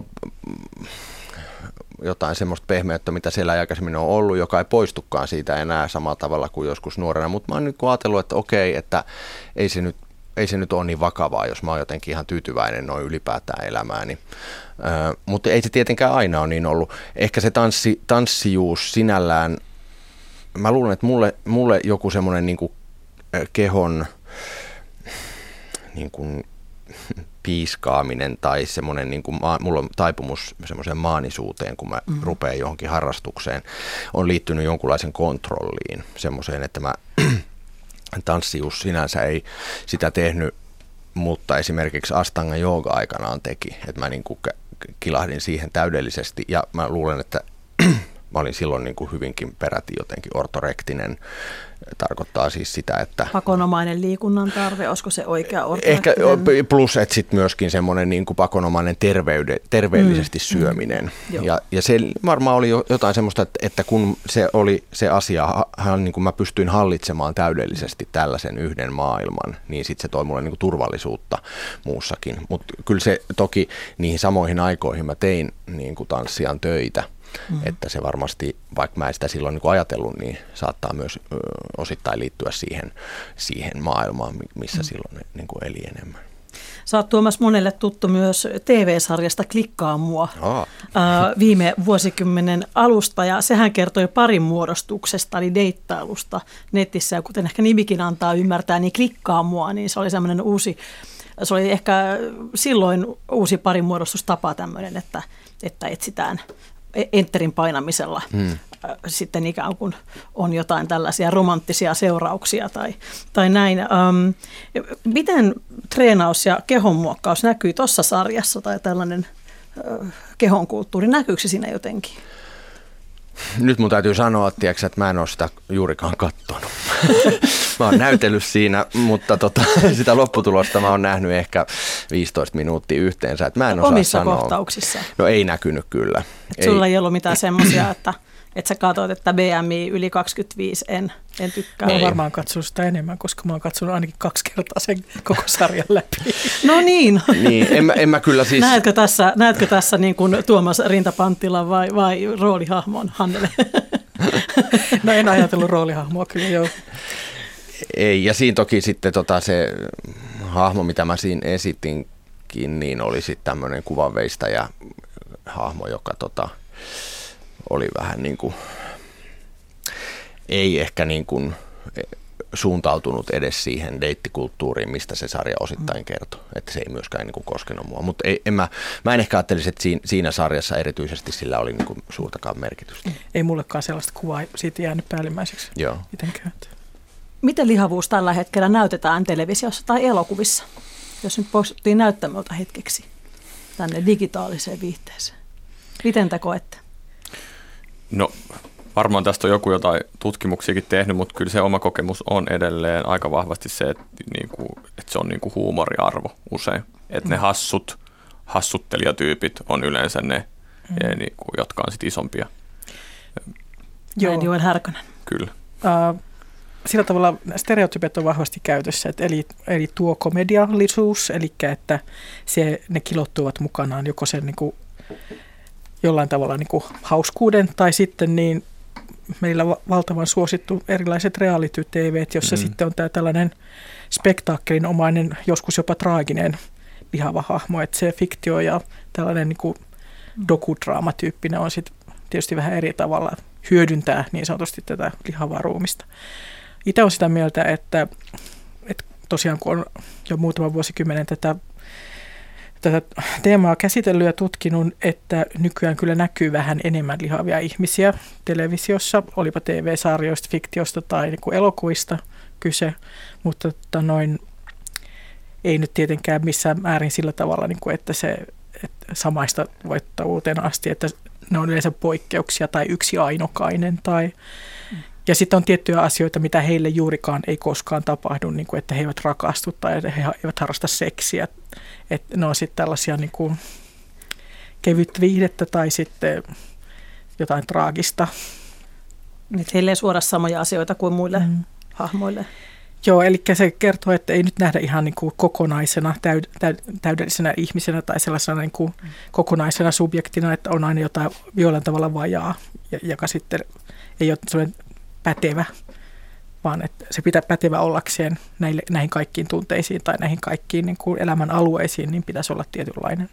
jotain semmoista pehmeyttä, mitä siellä aikaisemmin on ollut, joka ei poistukaan siitä enää samalla tavalla kuin joskus nuorena. Mutta mä oon nyt ajatellut, että okei, että ei se nyt ole niin vakavaa, jos mä oon jotenkin ihan tyytyväinen noin ylipäätään elämääni. Mutta ei se tietenkään aina ole niin ollut. Ehkä se tanssijuus sinällään, mä luulen, että mulle joku semmoinen niin kuin kehon niin kuin piiskaaminen tai semmoinen, niin kuin mulla on taipumus semmoiseen maanisuuteen, kun mä rupean johonkin harrastukseen, on liittynyt jonkunlaisen kontrolliin, semmoiseen, että mä tanssijuus sinänsä ei sitä tehnyt, mutta esimerkiksi Astanga jooga aikanaan teki, että mä niin kuin kilahdin siihen täydellisesti ja mä luulen, että mä olin silloin niin kuin hyvinkin peräti jotenkin ortorektinen. Tarkoittaa siis sitä, että pakonomainen liikunnan tarve, olisiko se oikea ortorektinen? Ehkä plus, että sitten myöskin semmoinen niin kuin pakonomainen terveellisesti syöminen. Ja se varmaan oli jotain semmoista, että kun se oli se asia, niin kuin mä pystyin hallitsemaan täydellisesti tällaisen yhden maailman, niin sitten se toi mulle niin kuin turvallisuutta muussakin. Mutta kyllä se toki niihin samoihin aikoihin mä tein niin kuin tanssijan töitä. Että se varmasti, vaikka mä en sitä silloin niin kuin ajatellut, niin saattaa myös osittain liittyä siihen maailmaan, missä silloin niin kuin eli enemmän. Sä oot Tuomas monelle tuttu myös TV-sarjasta Klikkaa mua viime vuosikymmenen alusta, ja sehän kertoi parin muodostuksesta, eli deittailusta netissä, ja kuten ehkä nimikin antaa ymmärtää, niin Klikkaa mua, niin se oli semmoinen se oli ehkä silloin uusi parinmuodostustapa tämmöinen, että etsitään enterin painamisella sitten ikään kuin on jotain tällaisia romanttisia seurauksia tai näin. Miten treenaus ja kehonmuokkaus näkyy tuossa sarjassa tai tällainen kehonkulttuuri, näkyykö se siinä jotenkin? Nyt mun täytyy sanoa, että mä en ole sitä juurikaan katsonut. Mä oon näytellyt siinä, mutta sitä lopputulosta mä oon nähnyt ehkä 15 minuuttia yhteensä. Että mä en osaa omissa sanoa. kohtauksissa? No ei näkynyt kyllä. Sulla ei ollut mitään semmoisia, että sä katsoit, että BMI yli 25 en tykkää. Mä oon varmaan katsonut sitä enemmän, koska mä oon katsonut ainakin 2 kertaa sen koko sarjan läpi. No niin. Niin, en mä kyllä siis... Näetkö tässä niin kuin Tuomas Rintapanttila vai roolihahmon Hannele? No en ajatellut roolihahmoa kyllä, joo. Ei, ja siinä toki sitten se hahmo, mitä mä siinä esitinkin, niin oli sitten tämmöinen kuvanveistäjä hahmo, joka oli vähän niin kuin, ei ehkä niin kuin suuntautunut edes siihen deittikulttuuriin, mistä se sarja osittain kertoo. Että se ei myöskään niin kuin koskenut mua. Mutta mä en ehkä ajattelisi, että siinä sarjassa erityisesti sillä oli niin kuin suurtakaan merkitystä. Ei mullekaan sellaista kuvaa siitä jäänyt päällimmäiseksi. Joo. Mitenkään. Miten lihavuus tällä hetkellä näytetään televisiossa tai elokuvissa, jos nyt poistuttiin näyttämöltä hetkeksi tänne digitaaliseen viihteeseen? Miten te koette? No varmaan tästä on joku jotain tutkimuksiakin tehnyt, mutta kyllä se oma kokemus on edelleen aika vahvasti se, että se on huumoriarvo usein. Että ne hassuttelijatyypit on yleensä ne, jotka on sitten isompia. Joo. Joel Härkönen. Kyllä. Sillä tavalla stereotypet on vahvasti käytössä, eli tuo komediallisuus, eli että ne kilottuvat mukanaan joko sen jollain tavalla hauskuuden tai sitten niin meillä valtavan suosittu erilaiset reality-tvt, jossa sitten on tämä tällainen spektaakkelinomainen, joskus jopa traaginen lihava hahmo, että se fiktio ja tällainen dokudraamatyyppinen on sitten tietysti vähän eri tavalla hyödyntää niin sanotusti tätä lihavaa ruumista. Itse olen sitä mieltä, että tosiaan kun on jo muutaman vuosikymmenen tätä teemaa käsitellyt ja tutkinut, että nykyään kyllä näkyy vähän enemmän lihavia ihmisiä televisiossa, olipa TV-sarjoista, fiktiosta tai elokuvista kyse, mutta ei nyt tietenkään missään määrin sillä tavalla, että se samaista voittavuuteen asti, että ne on yleensä poikkeuksia tai yksi ainokainen ja sitten on tiettyjä asioita, mitä heille juurikaan ei koskaan tapahdu, että he eivät rakastu tai he eivät harrasta seksiä. Että ne on sitten tällaisia kevyttä viihdettä tai sitten jotain traagista. Että heille ei suora samoja asioita kuin muille hahmoille. Joo, eli se kertoo, että ei nyt nähdä ihan kokonaisena, täydellisenä ihmisenä tai sellaisena kokonaisena subjektina, että on aina jollain tavalla vajaa, joka sitten ei ole sellainen pätevä, vaan että se pitää pätevä ollakseen näihin kaikkiin tunteisiin tai näihin kaikkiin elämän alueisiin, niin pitäisi olla tietynlainen.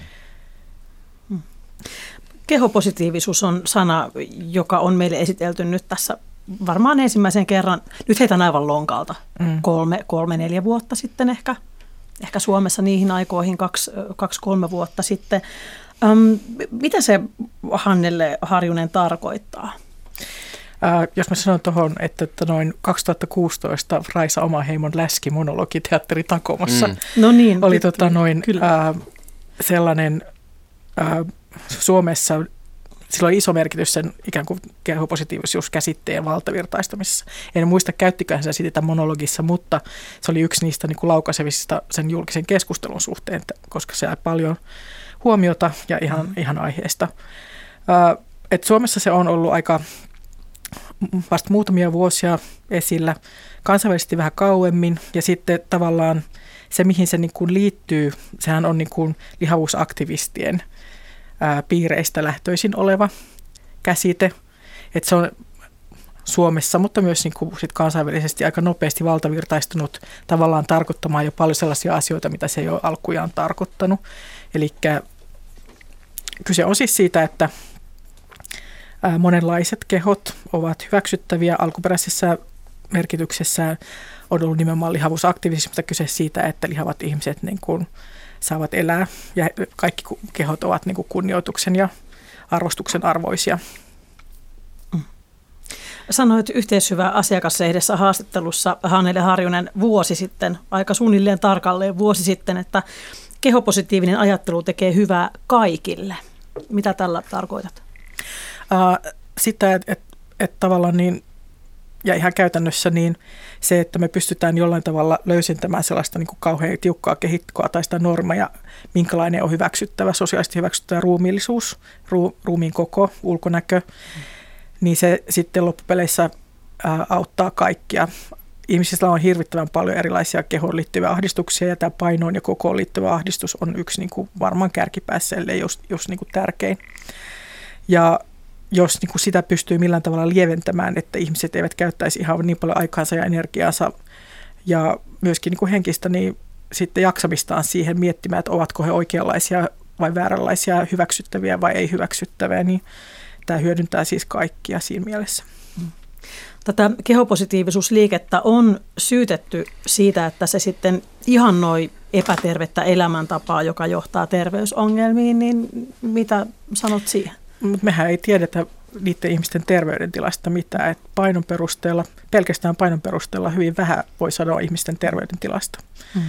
Kehopositiivisuus on sana, joka on meille esitelty nyt tässä varmaan ensimmäisen kerran, nyt heitän aivan lonkalta, 3-4 vuotta sitten ehkä Suomessa niihin aikoihin 2-3 vuotta sitten. Mitä se Hannele Harjunen tarkoittaa? Jos mä sanon tuohon, että noin 2016 Raisa Omaheimon läskimonologi teatteri Takomossa no niin, oli sellainen Suomessa, sillä oli iso merkitys sen ikään kuin kehopositiivisuuskäsitteen valtavirtaistamisessa. En muista, käyttiköhän se sitä monologissa, mutta se oli yksi niistä laukaisevista sen julkisen keskustelun suhteen, koska se sai paljon huomiota ja ihan aiheesta. Et Suomessa se on ollut aika vasta muutamia vuosia esillä, kansainvälisesti vähän kauemmin, ja sitten tavallaan se, mihin se liittyy, sehän on lihavuusaktivistien piireistä lähtöisin oleva käsite, että se on Suomessa, mutta myös niin kuin sit kansainvälisesti aika nopeasti valtavirtaistunut tavallaan tarkoittamaan jo paljon sellaisia asioita, mitä se ei ole alkujaan tarkoittanut. Eli kyse on siis siitä, että monenlaiset kehot ovat hyväksyttäviä. Alkuperäisessä merkityksessään on ollut nimenomaan lihavuusaktivismista kyse siitä, että lihavat ihmiset niin kuin saavat elää ja kaikki kehot ovat niin kuin kunnioituksen ja arvostuksen arvoisia. Sanoit Yhteishyvä asiakaslehdessä haastattelussa Hannele Harjunen vuosi sitten, aika suunnilleen tarkalleen vuosi sitten, että kehopositiivinen ajattelu tekee hyvää kaikille. Mitä tällä tarkoitat? Sitä, että tavallaan niin, ja ihan käytännössä niin se, että me pystytään jollain tavalla löysentämään sellaista niin kuin kauhean tiukkaa kehikkoa tai sitä normeja, minkälainen on hyväksyttävä, sosiaalisesti hyväksyttävä ruumiillisuus, ruumiin koko, ulkonäkö, niin se sitten loppupeleissä auttaa kaikkia. Ihmisillä on hirvittävän paljon erilaisia kehoon liittyviä ahdistuksia, ja tämä painoon ja kokoon liittyvä ahdistus on yksi niin kuin varmaan kärkipäässä, ellei just niin kuin tärkein. Ja jos niin kuin sitä pystyy millään tavalla lieventämään, että ihmiset eivät käyttäisi ihan niin paljon aikaansa ja energiaansa ja myöskin niin kuin henkistä, niin sitten jaksamistaan siihen miettimään, että ovatko he oikeanlaisia vai vääränlaisia, hyväksyttäviä vai ei hyväksyttäviä, niin tämä hyödyntää siis kaikkia siinä mielessä. Tätä kehopositiivisuusliikettä on syytetty siitä, että se sitten ihannoi epätervettä elämäntapaa, joka johtaa terveysongelmiin, niin mitä sanot siihen? Mehän ei tiedetä niiden ihmisten terveydentilasta mitään, että pelkästään painon perusteella hyvin vähän voi sanoa ihmisten terveydentilasta.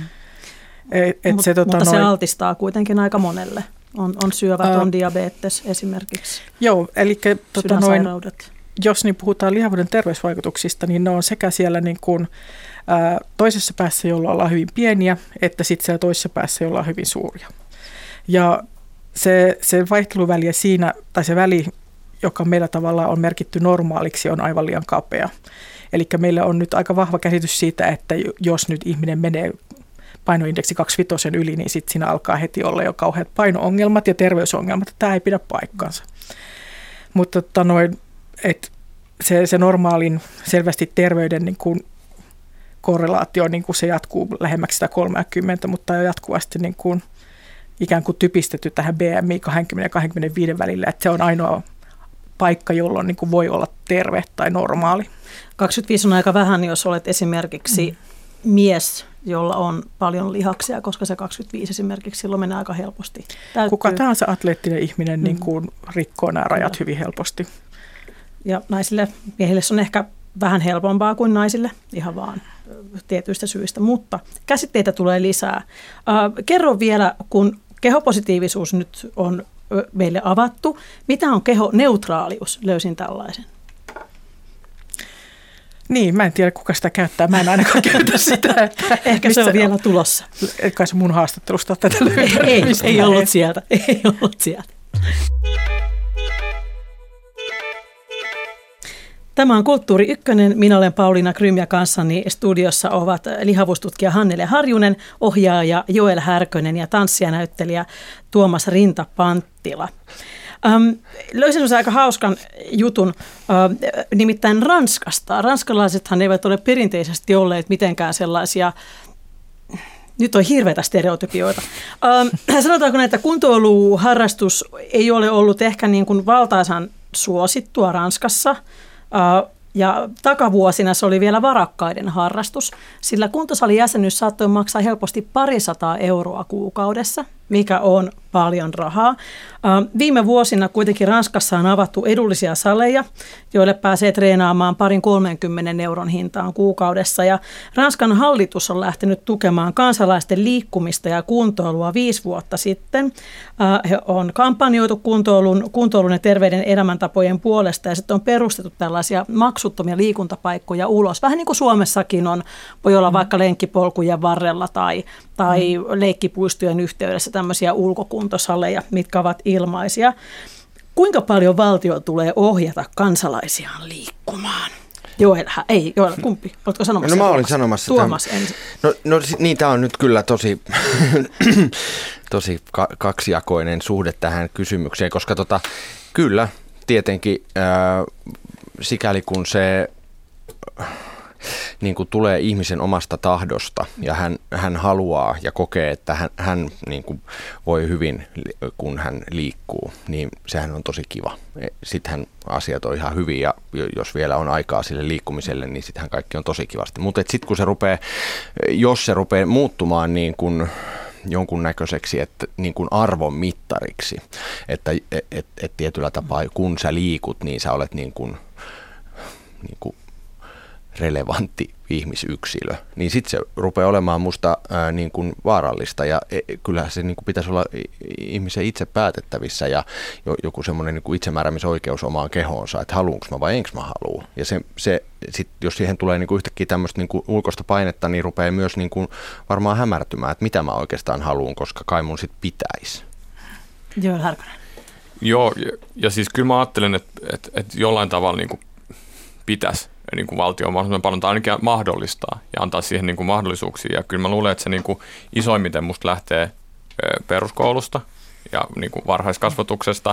Mutta se altistaa kuitenkin aika monelle. On syövät, on diabetes esimerkiksi. Joo, eli sydänsairaudet. Jos niin puhutaan lihavuuden terveysvaikutuksista, niin ne on sekä siellä niin kuin, toisessa päässä, jolla ollaan hyvin pieniä, että sitten siellä toisessa päässä, jolla on hyvin suuria. Ja se vaihteluväli siinä, tai se väli, joka meillä tavallaan on merkitty normaaliksi, on aivan liian kapea. Eli meillä on nyt aika vahva käsitys siitä, että jos nyt ihminen menee painoindeksi 25 yli, niin sitten siinä alkaa heti olla jo kauheat paino-ongelmat ja terveysongelmat. Tämä ei pidä paikkansa. Mutta että se normaalin selvästi terveyden niin kuin korrelaatio, niin kuin se jatkuu lähemmäksi sitä 30, mutta on jatkuvasti niin kuin ikään kuin typistetty tähän BMI 20 ja 25 välillä, että se on ainoa paikka, jolloin niin kuin voi olla terve tai normaali. 25 on aika vähän, jos olet esimerkiksi mies, jolla on paljon lihaksia, koska se 25 esimerkiksi silloin menee aika helposti. Kuka tahansa atleettinen ihminen niin kuin rikkoo nämä rajat hyvin helposti. Ja miehille se on ehkä vähän helpompaa kuin naisille, ihan vaan tietyistä syistä, mutta käsitteitä tulee lisää. Kerro vielä, kun kehopositiivisuus nyt on meille avattu, mitä on kehoneutraalius? Löysin tällaisen. Niin, mä en tiedä, kuka sitä käyttää. Mä en ainakaan käytä sitä. Että ehkä se on vielä tulossa. Kai se mun haastattelusta tätä löytänyt. Ei ollut sieltä. Ei ollut sieltä. Tämä on Kulttuuri Ykkönen. Minä olen Pauliina Krym ja kanssani studiossa ovat lihavuustutkija Hannele Harjunen, ohjaaja Joel Härkönen ja tanssijanäyttelijä Tuomas Rinta-Panttila. Löysin aika hauskan jutun, nimittäin Ranskasta. Ranskalaisethan eivät ole perinteisesti olleet mitenkään sellaisia, nyt on hirveitä stereotypioita. Sanotaanko, että kuntoiluharrastus ei ole ollut ehkä niin kuin valtaisan suosittua Ranskassa. Ja takavuosina se oli vielä varakkaiden harrastus, sillä kuntosalijäsenyys saattoi maksaa helposti 200 euroa kuukaudessa, mikä on paljon rahaa. Viime vuosina kuitenkin Ranskassa on avattu edullisia saleja, joille pääsee treenaamaan 20-30 euron hintaan kuukaudessa. Ja Ranskan hallitus on lähtenyt tukemaan kansalaisten liikkumista ja kuntoilua 5 vuotta sitten. He on kampanjoitu kuntoilun ja terveiden elämäntapojen puolesta ja sitten on perustettu tällaisia maksuttomia liikuntapaikkoja ulos. Vähän niin kuin Suomessakin on, voi olla vaikka lenkkipolkujen varrella tai leikkipuistojen yhteydessä tämmöisiä ulkokuntosaleja, mitkä ovat ilmaisia. Kuinka paljon valtio tulee ohjata kansalaisiaan liikkumaan? Joel, kumpi? Oletko sanomassa? No mä olin sanomassa. Tuomas ensin. No niin, tämä on nyt kyllä tosi kaksijakoinen suhde tähän kysymykseen, koska kyllä tietenkin sikäli kun se niin kuin tulee ihmisen omasta tahdosta ja hän haluaa ja kokee, että hän niin kuin voi hyvin, kun hän liikkuu, niin sehän on tosi kiva. Sittenhän asiat on ihan hyvin ja jos vielä on aikaa sille liikkumiselle, niin sittenhän kaikki on tosi kivasti. Mutta sitten kun jos se rupeaa muuttumaan niin kuin jonkunnäköiseksi niin kuin arvon mittariksi, että tietyllä tapaa kun sä liikut, niin sä olet niin kuin relevantti ihmisyksilö, niin sitten se rupeaa olemaan musta niin kuin vaarallista ja kyllähän se niin kuin pitäisi olla ihmisen itse päätettävissä ja joku semmoinen niin kuin itsemääräämisoikeus omaan kehoonsa, että haluanko mä vai enkö mä halua. Ja se sit, jos siihen tulee niin kuin yhtäkkiä tämmöistä niin kuin ulkoista painetta, niin rupeaa myös niin kuin varmaan hämärtymään, että mitä mä oikeastaan haluan, koska kai mun sit pitäisi. Joel Härkönen. Joo, ja siis kyllä mä ajattelen, että jollain tavalla niin kuin pitäisi niin kuin valtio on mahdollisimman paljon, tai ainakin mahdollistaa ja antaa siihen niin kuin mahdollisuuksia. Ja kyllä mä luulen, että se niin kuin isoimmiten musta lähtee peruskoulusta ja niin kuin varhaiskasvatuksesta.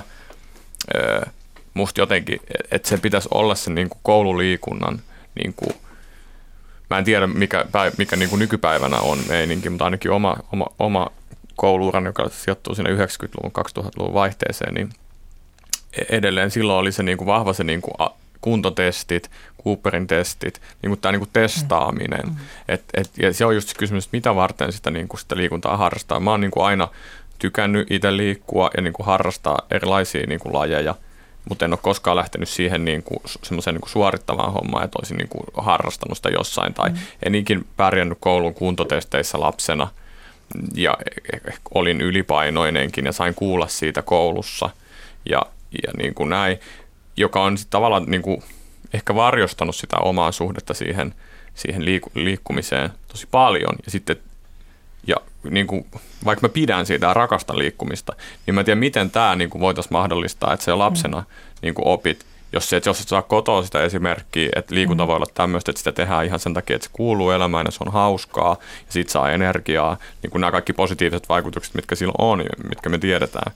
Musta jotenkin, että se pitäisi olla se niin kuin koululiikunnan, niin kuin, mä en tiedä mikä niin kuin nykypäivänä on meininki, mutta ainakin oma kouluuran, joka sijoittuu sinne 90-luvun, 2000-luvun vaihteeseen, niin edelleen silloin oli se niin kuin vahva se niin kuin kuntotestit, Cooperin testit, niin kuin tämä niin kuin testaaminen. Ja se on just se kysymys, että mitä varten sitä liikuntaa harrastaa. Mä oon niin kuin aina tykännyt itse liikkua ja niin kuin harrastaa erilaisia niin kuin lajeja, mutta en ole koskaan lähtenyt siihen niin kuin semmoiseen niin kuin suorittavaan hommaan, että olisin niin kuin harrastanut sitä jossain. Tai en ikin pärjännyt koulun kuntotesteissä lapsena ja olin ylipainoinenkin ja sain kuulla siitä koulussa ja niin kuin näin, joka on sitten tavallaan niin kuin ehkä varjostanut sitä omaa suhdetta siihen liikkumiseen tosi paljon. Ja sitten, niin kuin, vaikka mä pidän siitä ja rakastan liikkumista, niin mä en tiedä, miten tämä niin kuin voitaisiin mahdollistaa, että se jo lapsena niin kuin opit. Jos et saa kotoa sitä esimerkkiä, että liikunta voi olla tämmöistä, että sitä tehdään ihan sen takia, että se kuuluu elämään ja se on hauskaa ja siitä saa energiaa. Niin kuin nämä kaikki positiiviset vaikutukset, mitkä sillä on ja mitkä me tiedetään.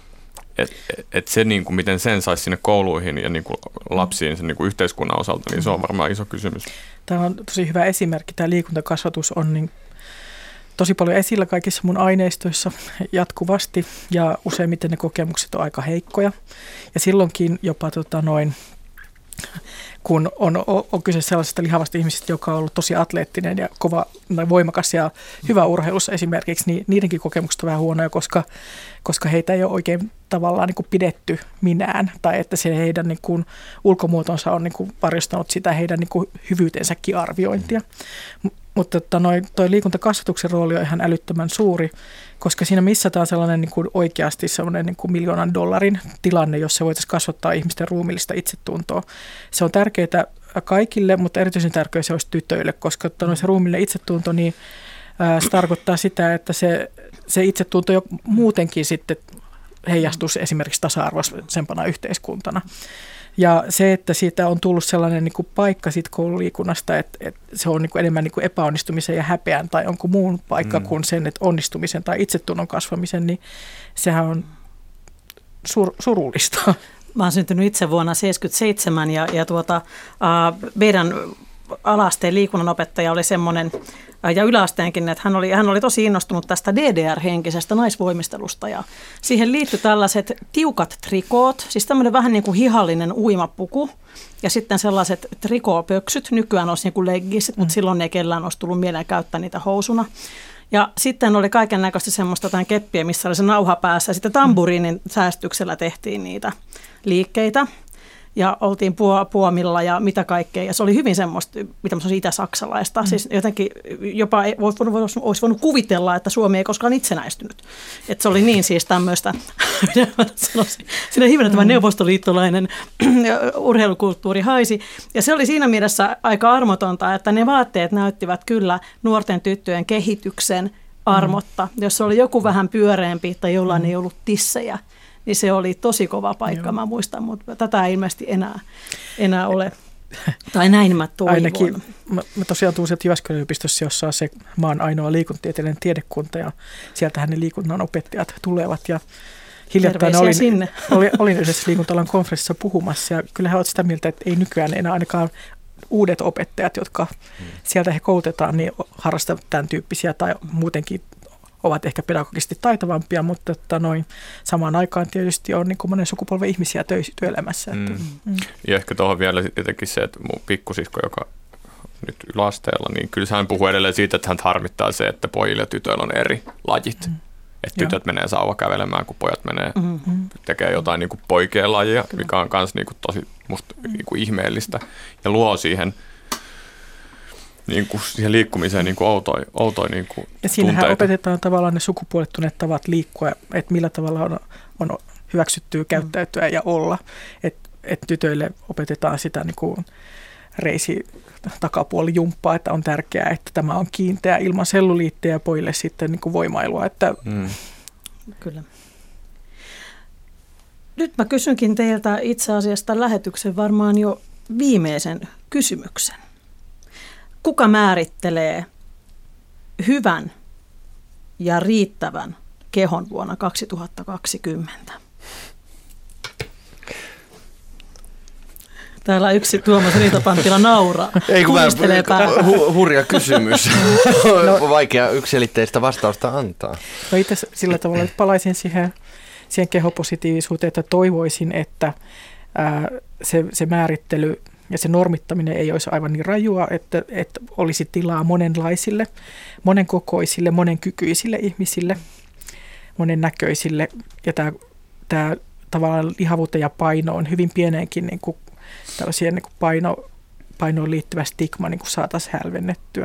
Että se, niin kuin, miten sen saisi sinne kouluihin ja niin kuin lapsiin sen niin kuin yhteiskunnan osalta, niin se on varmaan iso kysymys. Tämä on tosi hyvä esimerkki. Tämä liikuntakasvatus on niin tosi paljon esillä kaikissa mun aineistoissa jatkuvasti ja useimmiten ne kokemukset on aika heikkoja. Ja silloinkin jopa kun on kyse sellaisesta lihavasta ihmisestä, joka on ollut tosi atleettinen ja kova, voimakas ja hyvä urheilussa esimerkiksi, niin niidenkin kokemukset on vähän huonoja, koska heitä ei ole oikein tavallaan niin kuin pidetty minään, tai että se heidän niin kuin ulkomuotonsa on niin kuin varjostanut sitä heidän niin kuin hyvyytensäkin arviointia. Mutta toi liikuntakasvatuksen rooli on ihan älyttömän suuri, koska siinä missataan sellainen niin kuin oikeasti sellainen niin kuin $1 000 000 tilanne, jossa voitaisiin kasvattaa ihmisten ruumiillista itsetuntoa. Se on tärkeää kaikille, mutta erityisen tärkeää se olisi tytöille, koska se ruumiillinen itsetunto, niin se tarkoittaa sitä, että se itsetunto jo muutenkin sitten heijastuisi esimerkiksi tasa-arvoisempana yhteiskuntana. Ja se, että siitä on tullut sellainen niin kuin paikka siitä koululiikunnasta, että se on niin kuin enemmän niin kuin epäonnistumisen ja häpeän tai onko muun paikka kuin sen, että onnistumisen tai itsetunnon kasvamisen, niin sehän on surullista. Mä oon syntynyt itse vuonna 1977 ja meidän ala-asteen liikunnanopettaja oli semmoinen, ja yläasteenkin, että hän oli tosi innostunut tästä DDR-henkisestä naisvoimistelusta ja siihen liittyi tällaiset tiukat trikoot, siis tämmöinen vähän niin kuin hihallinen uimapuku ja sitten sellaiset trikoopöksyt, nykyään olisi niin kuin leggisit, mutta silloin ei kellään olisi tullut mieleen käyttää niitä housuna. Ja sitten oli kaiken näköistä semmoista jotain keppiä, missä oli se nauha päässä ja sitten tamburiinin säästyksellä tehtiin niitä liikkeitä. Ja oltiin puomilla ja mitä kaikkea. Ja se oli hyvin semmoista, mitä se on itä-saksalaista. Siis jotenkin jopa olisi voinut kuvitella, että Suomi ei koskaan itsenäistynyt. Että se oli niin siis tämmöistä, siinä hivenen neuvostoliittolainen urheilukulttuuri haisi. Ja se oli siinä mielessä aika armotonta, että ne vaatteet näyttivät kyllä nuorten tyttöjen kehityksen armotta. Jos oli joku vähän pyöreämpi tai jollain ei ollut tissejä, niin se oli tosi kova paikka, Joo. Mä muistan, mutta tätä ei ilmeisesti enää ole. Tai näin mä toivon. Ainakin, mä tosiaan tuun sieltä Jyväskylän yliopistossa, jossa on se maan ainoa liikuntatieteellinen tiedekunta, ja sieltähän ne liikunnan opettajat tulevat, ja hiljattain olin yhdessä liikunta-alan konferenssissa puhumassa ja kyllähän olet sitä mieltä, että ei nykyään enää ainakaan uudet opettajat, jotka sieltä he koulutetaan, niin harrastavat tämän tyyppisiä tai muutenkin ovat ehkä pedagogisesti taitavampia, mutta samaan aikaan tietysti on niin kuin monen sukupolven ihmisiä työelämässä. Ja ehkä tuohon vielä jotenkin se, että mun pikkusisko, joka nyt yläasteella, niin kyllä hän puhuu edelleen siitä, että hän harmittaa se, että pojilla ja tytöillä on eri lajit. Että tytöt menee sauvakävelemään, kun pojat menee tekee jotain niin kuin poikien lajia, mikä on myös niin kuin tosi musta niin kuin ihmeellistä ja luo siihen niin kuin siihen liikkumiseen niin kuin outoja niin kuin ja siinähän tunteita. Opetetaan tavallaan ne sukupuolittuneet tavat liikkua, että millä tavalla on hyväksyttyä käyttäytyä ja olla. Että tytöille opetetaan sitä niin kuin reisi takapuolijumppaa, että on tärkeää, että tämä on kiinteä ilman selluliittejä ja pojille sitten niin kuin voimailua. Että Kyllä. Nyt mä kysynkin teiltä itse asiassa lähetyksen varmaan jo viimeisen kysymyksen. Kuka määrittelee hyvän ja riittävän kehon vuonna 2020? Täällä yksi Tuomas Rintapanttila nauraa. Ei kun hurja kysymys. Vaikea yksiselitteistä vastausta antaa. No itse sillä tavalla, että palaisin siihen kehopositiivisuuteen, että toivoisin, että se määrittely ja se normittaminen ei olisi aivan niin rajua, että olisi tilaa monenlaisille, monenkokoisille, monenkykyisille ihmisille, monennäköisille. Ja tämä tavallaan lihavuuteen ja paino on hyvin pieneenkin niin kuin tällaisia niin kuin painoon liittyvä stigma niin kuin saataisiin hälvennettyä.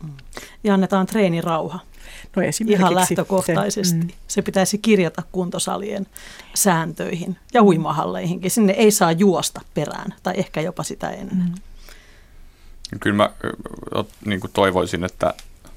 Ja annetaan treenirauha. No esimerkiksi ihan lähtökohtaisesti. Se pitäisi kirjata kuntosalien sääntöihin ja uimahalleihinkin. Sinne ei saa juosta perään tai ehkä jopa sitä ennen. Kyllä mä niin kuin toivoisin, että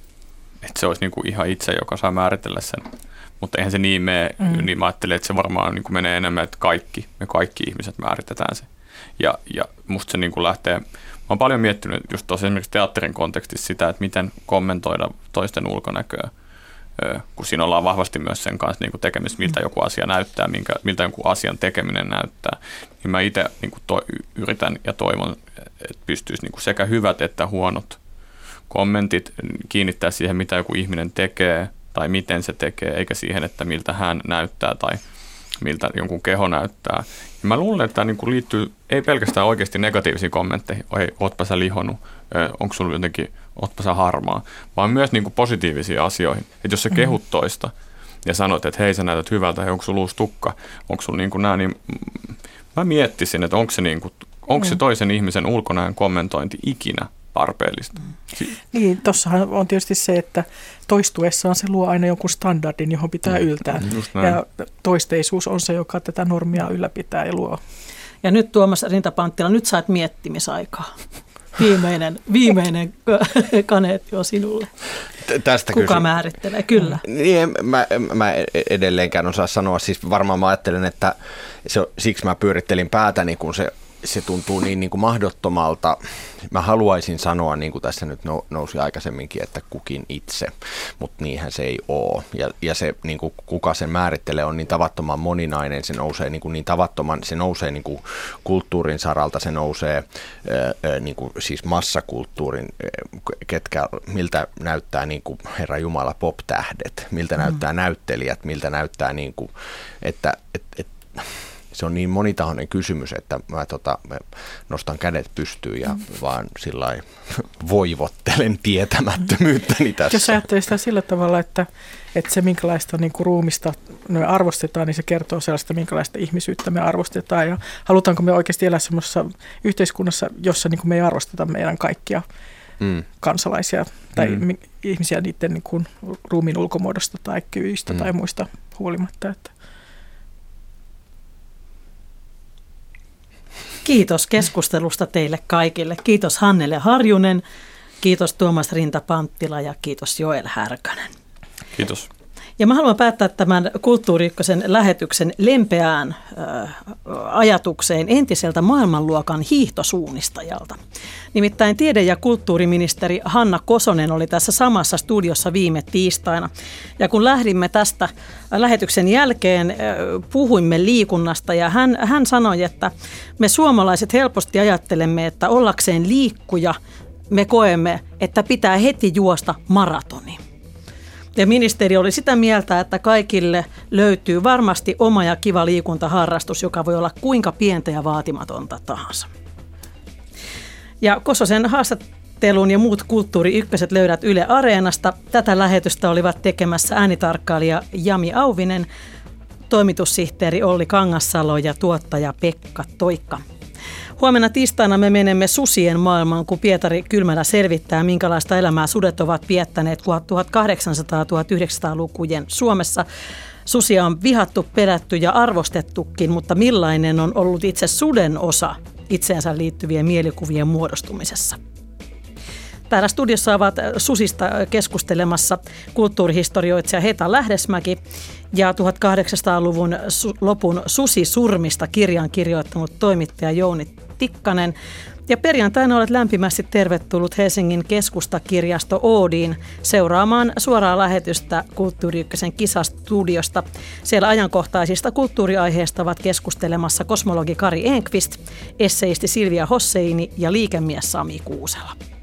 se olisi niin kuin ihan itse, joka saa määritellä sen. Mutta eihän se niin mene, niin mä ajattelen, että se varmaan niin kuin menee enemmän, että me kaikki ihmiset määritetään se. Ja musta se niin kuin lähtee, mä oon paljon miettinyt just tuossa esimerkiksi teatterin kontekstissa sitä, että miten kommentoida toisten ulkonäköä, kun siinä ollaan vahvasti myös sen kanssa niin kuin tekemistä, miltä joku asia näyttää, miltä jonkun asian tekeminen näyttää. Niin mä itse niin kuin yritän ja toivon, että pystyisi niin kuin sekä hyvät että huonot kommentit kiinnittää siihen, mitä joku ihminen tekee tai miten se tekee, eikä siihen, että miltä hän näyttää tai miltä jonkun keho näyttää. Ja mä luulen, että tämä niin kuin liittyy ei pelkästään oikeasti negatiivisiin kommentteihin, ootpa sä lihonut, onko sulla jotenkin, ootpa sä harmaa, vaan myös niin kuin positiivisiin asioihin. Että jos sä kehut toista ja sanot, että hei sä näytät hyvältä, hei onko sulla uusi tukka, onko sulla niin kuin nää, niin mä miettisin, että onko se toisen ihmisen ulkonäön kommentointi ikinä tarpeellista. Niin, tossahan on tietysti se, että toistuessaan se luo aina jonkun standardin, johon pitää yltää. Ja toisteisuus on se, joka tätä normia ylläpitää ja luo. Ja nyt Tuomas Rintapanttila, nyt saat miettimisaikaa. Viimeinen kaneetti on sinulle. Tästä kuka määrittelee? Kyllä. Niin, mä edelleenkään osaa sanoa. Siis varmaan mä ajattelen, että siksi mä pyörittelin päätäni, kun se tuntuu niin kuin mahdottomalta. Mä haluaisin sanoa, niin kuin tässä nyt nousi aikaisemminkin, että kukin itse, mutta niinhän se ei ole. Ja se, niin kuin kuka sen määrittelee, on niin tavattoman moninainen, se nousee niin tavattoman, se nousee niin kuin kulttuurin saralta, se nousee niin kuin siis massakulttuurin, miltä näyttää niin kuin Herra Jumala pop-tähdet, miltä näyttää näyttelijät, miltä näyttää niin kuin, että se on niin monitahoinen kysymys, että mä nostan kädet pystyyn ja vaan sillai voivottelen tietämättömyyttäni tässä. Jos ajattelee sitä sillä tavalla, että se minkälaista niin kuin ruumista me arvostetaan, niin se kertoo sellaista, minkälaista ihmisyyttä me arvostetaan. Ja halutaanko me oikeasti elää semmoisessa yhteiskunnassa, jossa niin kuin me ei arvosteta meidän kaikkia kansalaisia tai ihmisiä niiden niin kuin ruumiin ulkomuodosta tai kyvyistä tai muista huolimatta, että Kiitos keskustelusta teille kaikille. Kiitos Hannele Harjunen, kiitos Tuomas Rintapanttila ja kiitos Joel Härkönen. Kiitos. Ja mä haluan päättää tämän Kulttuuri Ykkösen lähetyksen lempeään ajatukseen entiseltä maailmanluokan hiihtosuunnistajalta. Nimittäin tiede- ja kulttuuriministeri Hanna Kosonen oli tässä samassa studiossa viime tiistaina. Ja kun lähdimme tästä lähetyksen jälkeen, puhuimme liikunnasta ja hän sanoi, että me suomalaiset helposti ajattelemme, että ollakseen liikkuja me koemme, että pitää heti juosta maratoni. Ja ministeri oli sitä mieltä, että kaikille löytyy varmasti oma ja kiva liikuntaharrastus, joka voi olla kuinka pientä ja vaatimatonta tahansa. Ja Kososen haastattelun ja muut Kulttuuri Ykköset löydät Yle Areenasta. Tätä lähetystä olivat tekemässä äänitarkkailija Jami Auvinen, toimitussihteeri Olli Kangassalo ja tuottaja Pekka Toikka. Huomenna tiistaina me menemme susien maailmaan, kun Pietari Kylmälä selvittää, minkälaista elämää sudet ovat viettäneet 1800-1900-lukujen Suomessa. Susia on vihattu, pelätty ja arvostettukin, mutta millainen on ollut itse suden osa itseensä liittyvien mielikuvien muodostumisessa? Täällä studiossa ovat susista keskustelemassa kulttuurihistorioitsija Heta Lähdesmäki ja 1800-luvun lopun Susisurmista kirjan kirjoittanut toimittaja Jouni Tikkanen. Ja perjantaina olet lämpimästi tervetullut Helsingin keskustakirjasto Oodiin seuraamaan suoraa lähetystä Kulttuuri Ykkösen kisastudiosta. Siellä ajankohtaisista kulttuuriaiheista ovat keskustelemassa kosmologi Kari Enqvist, esseisti Silvia Hosseini ja liikemies Sami Kuusela.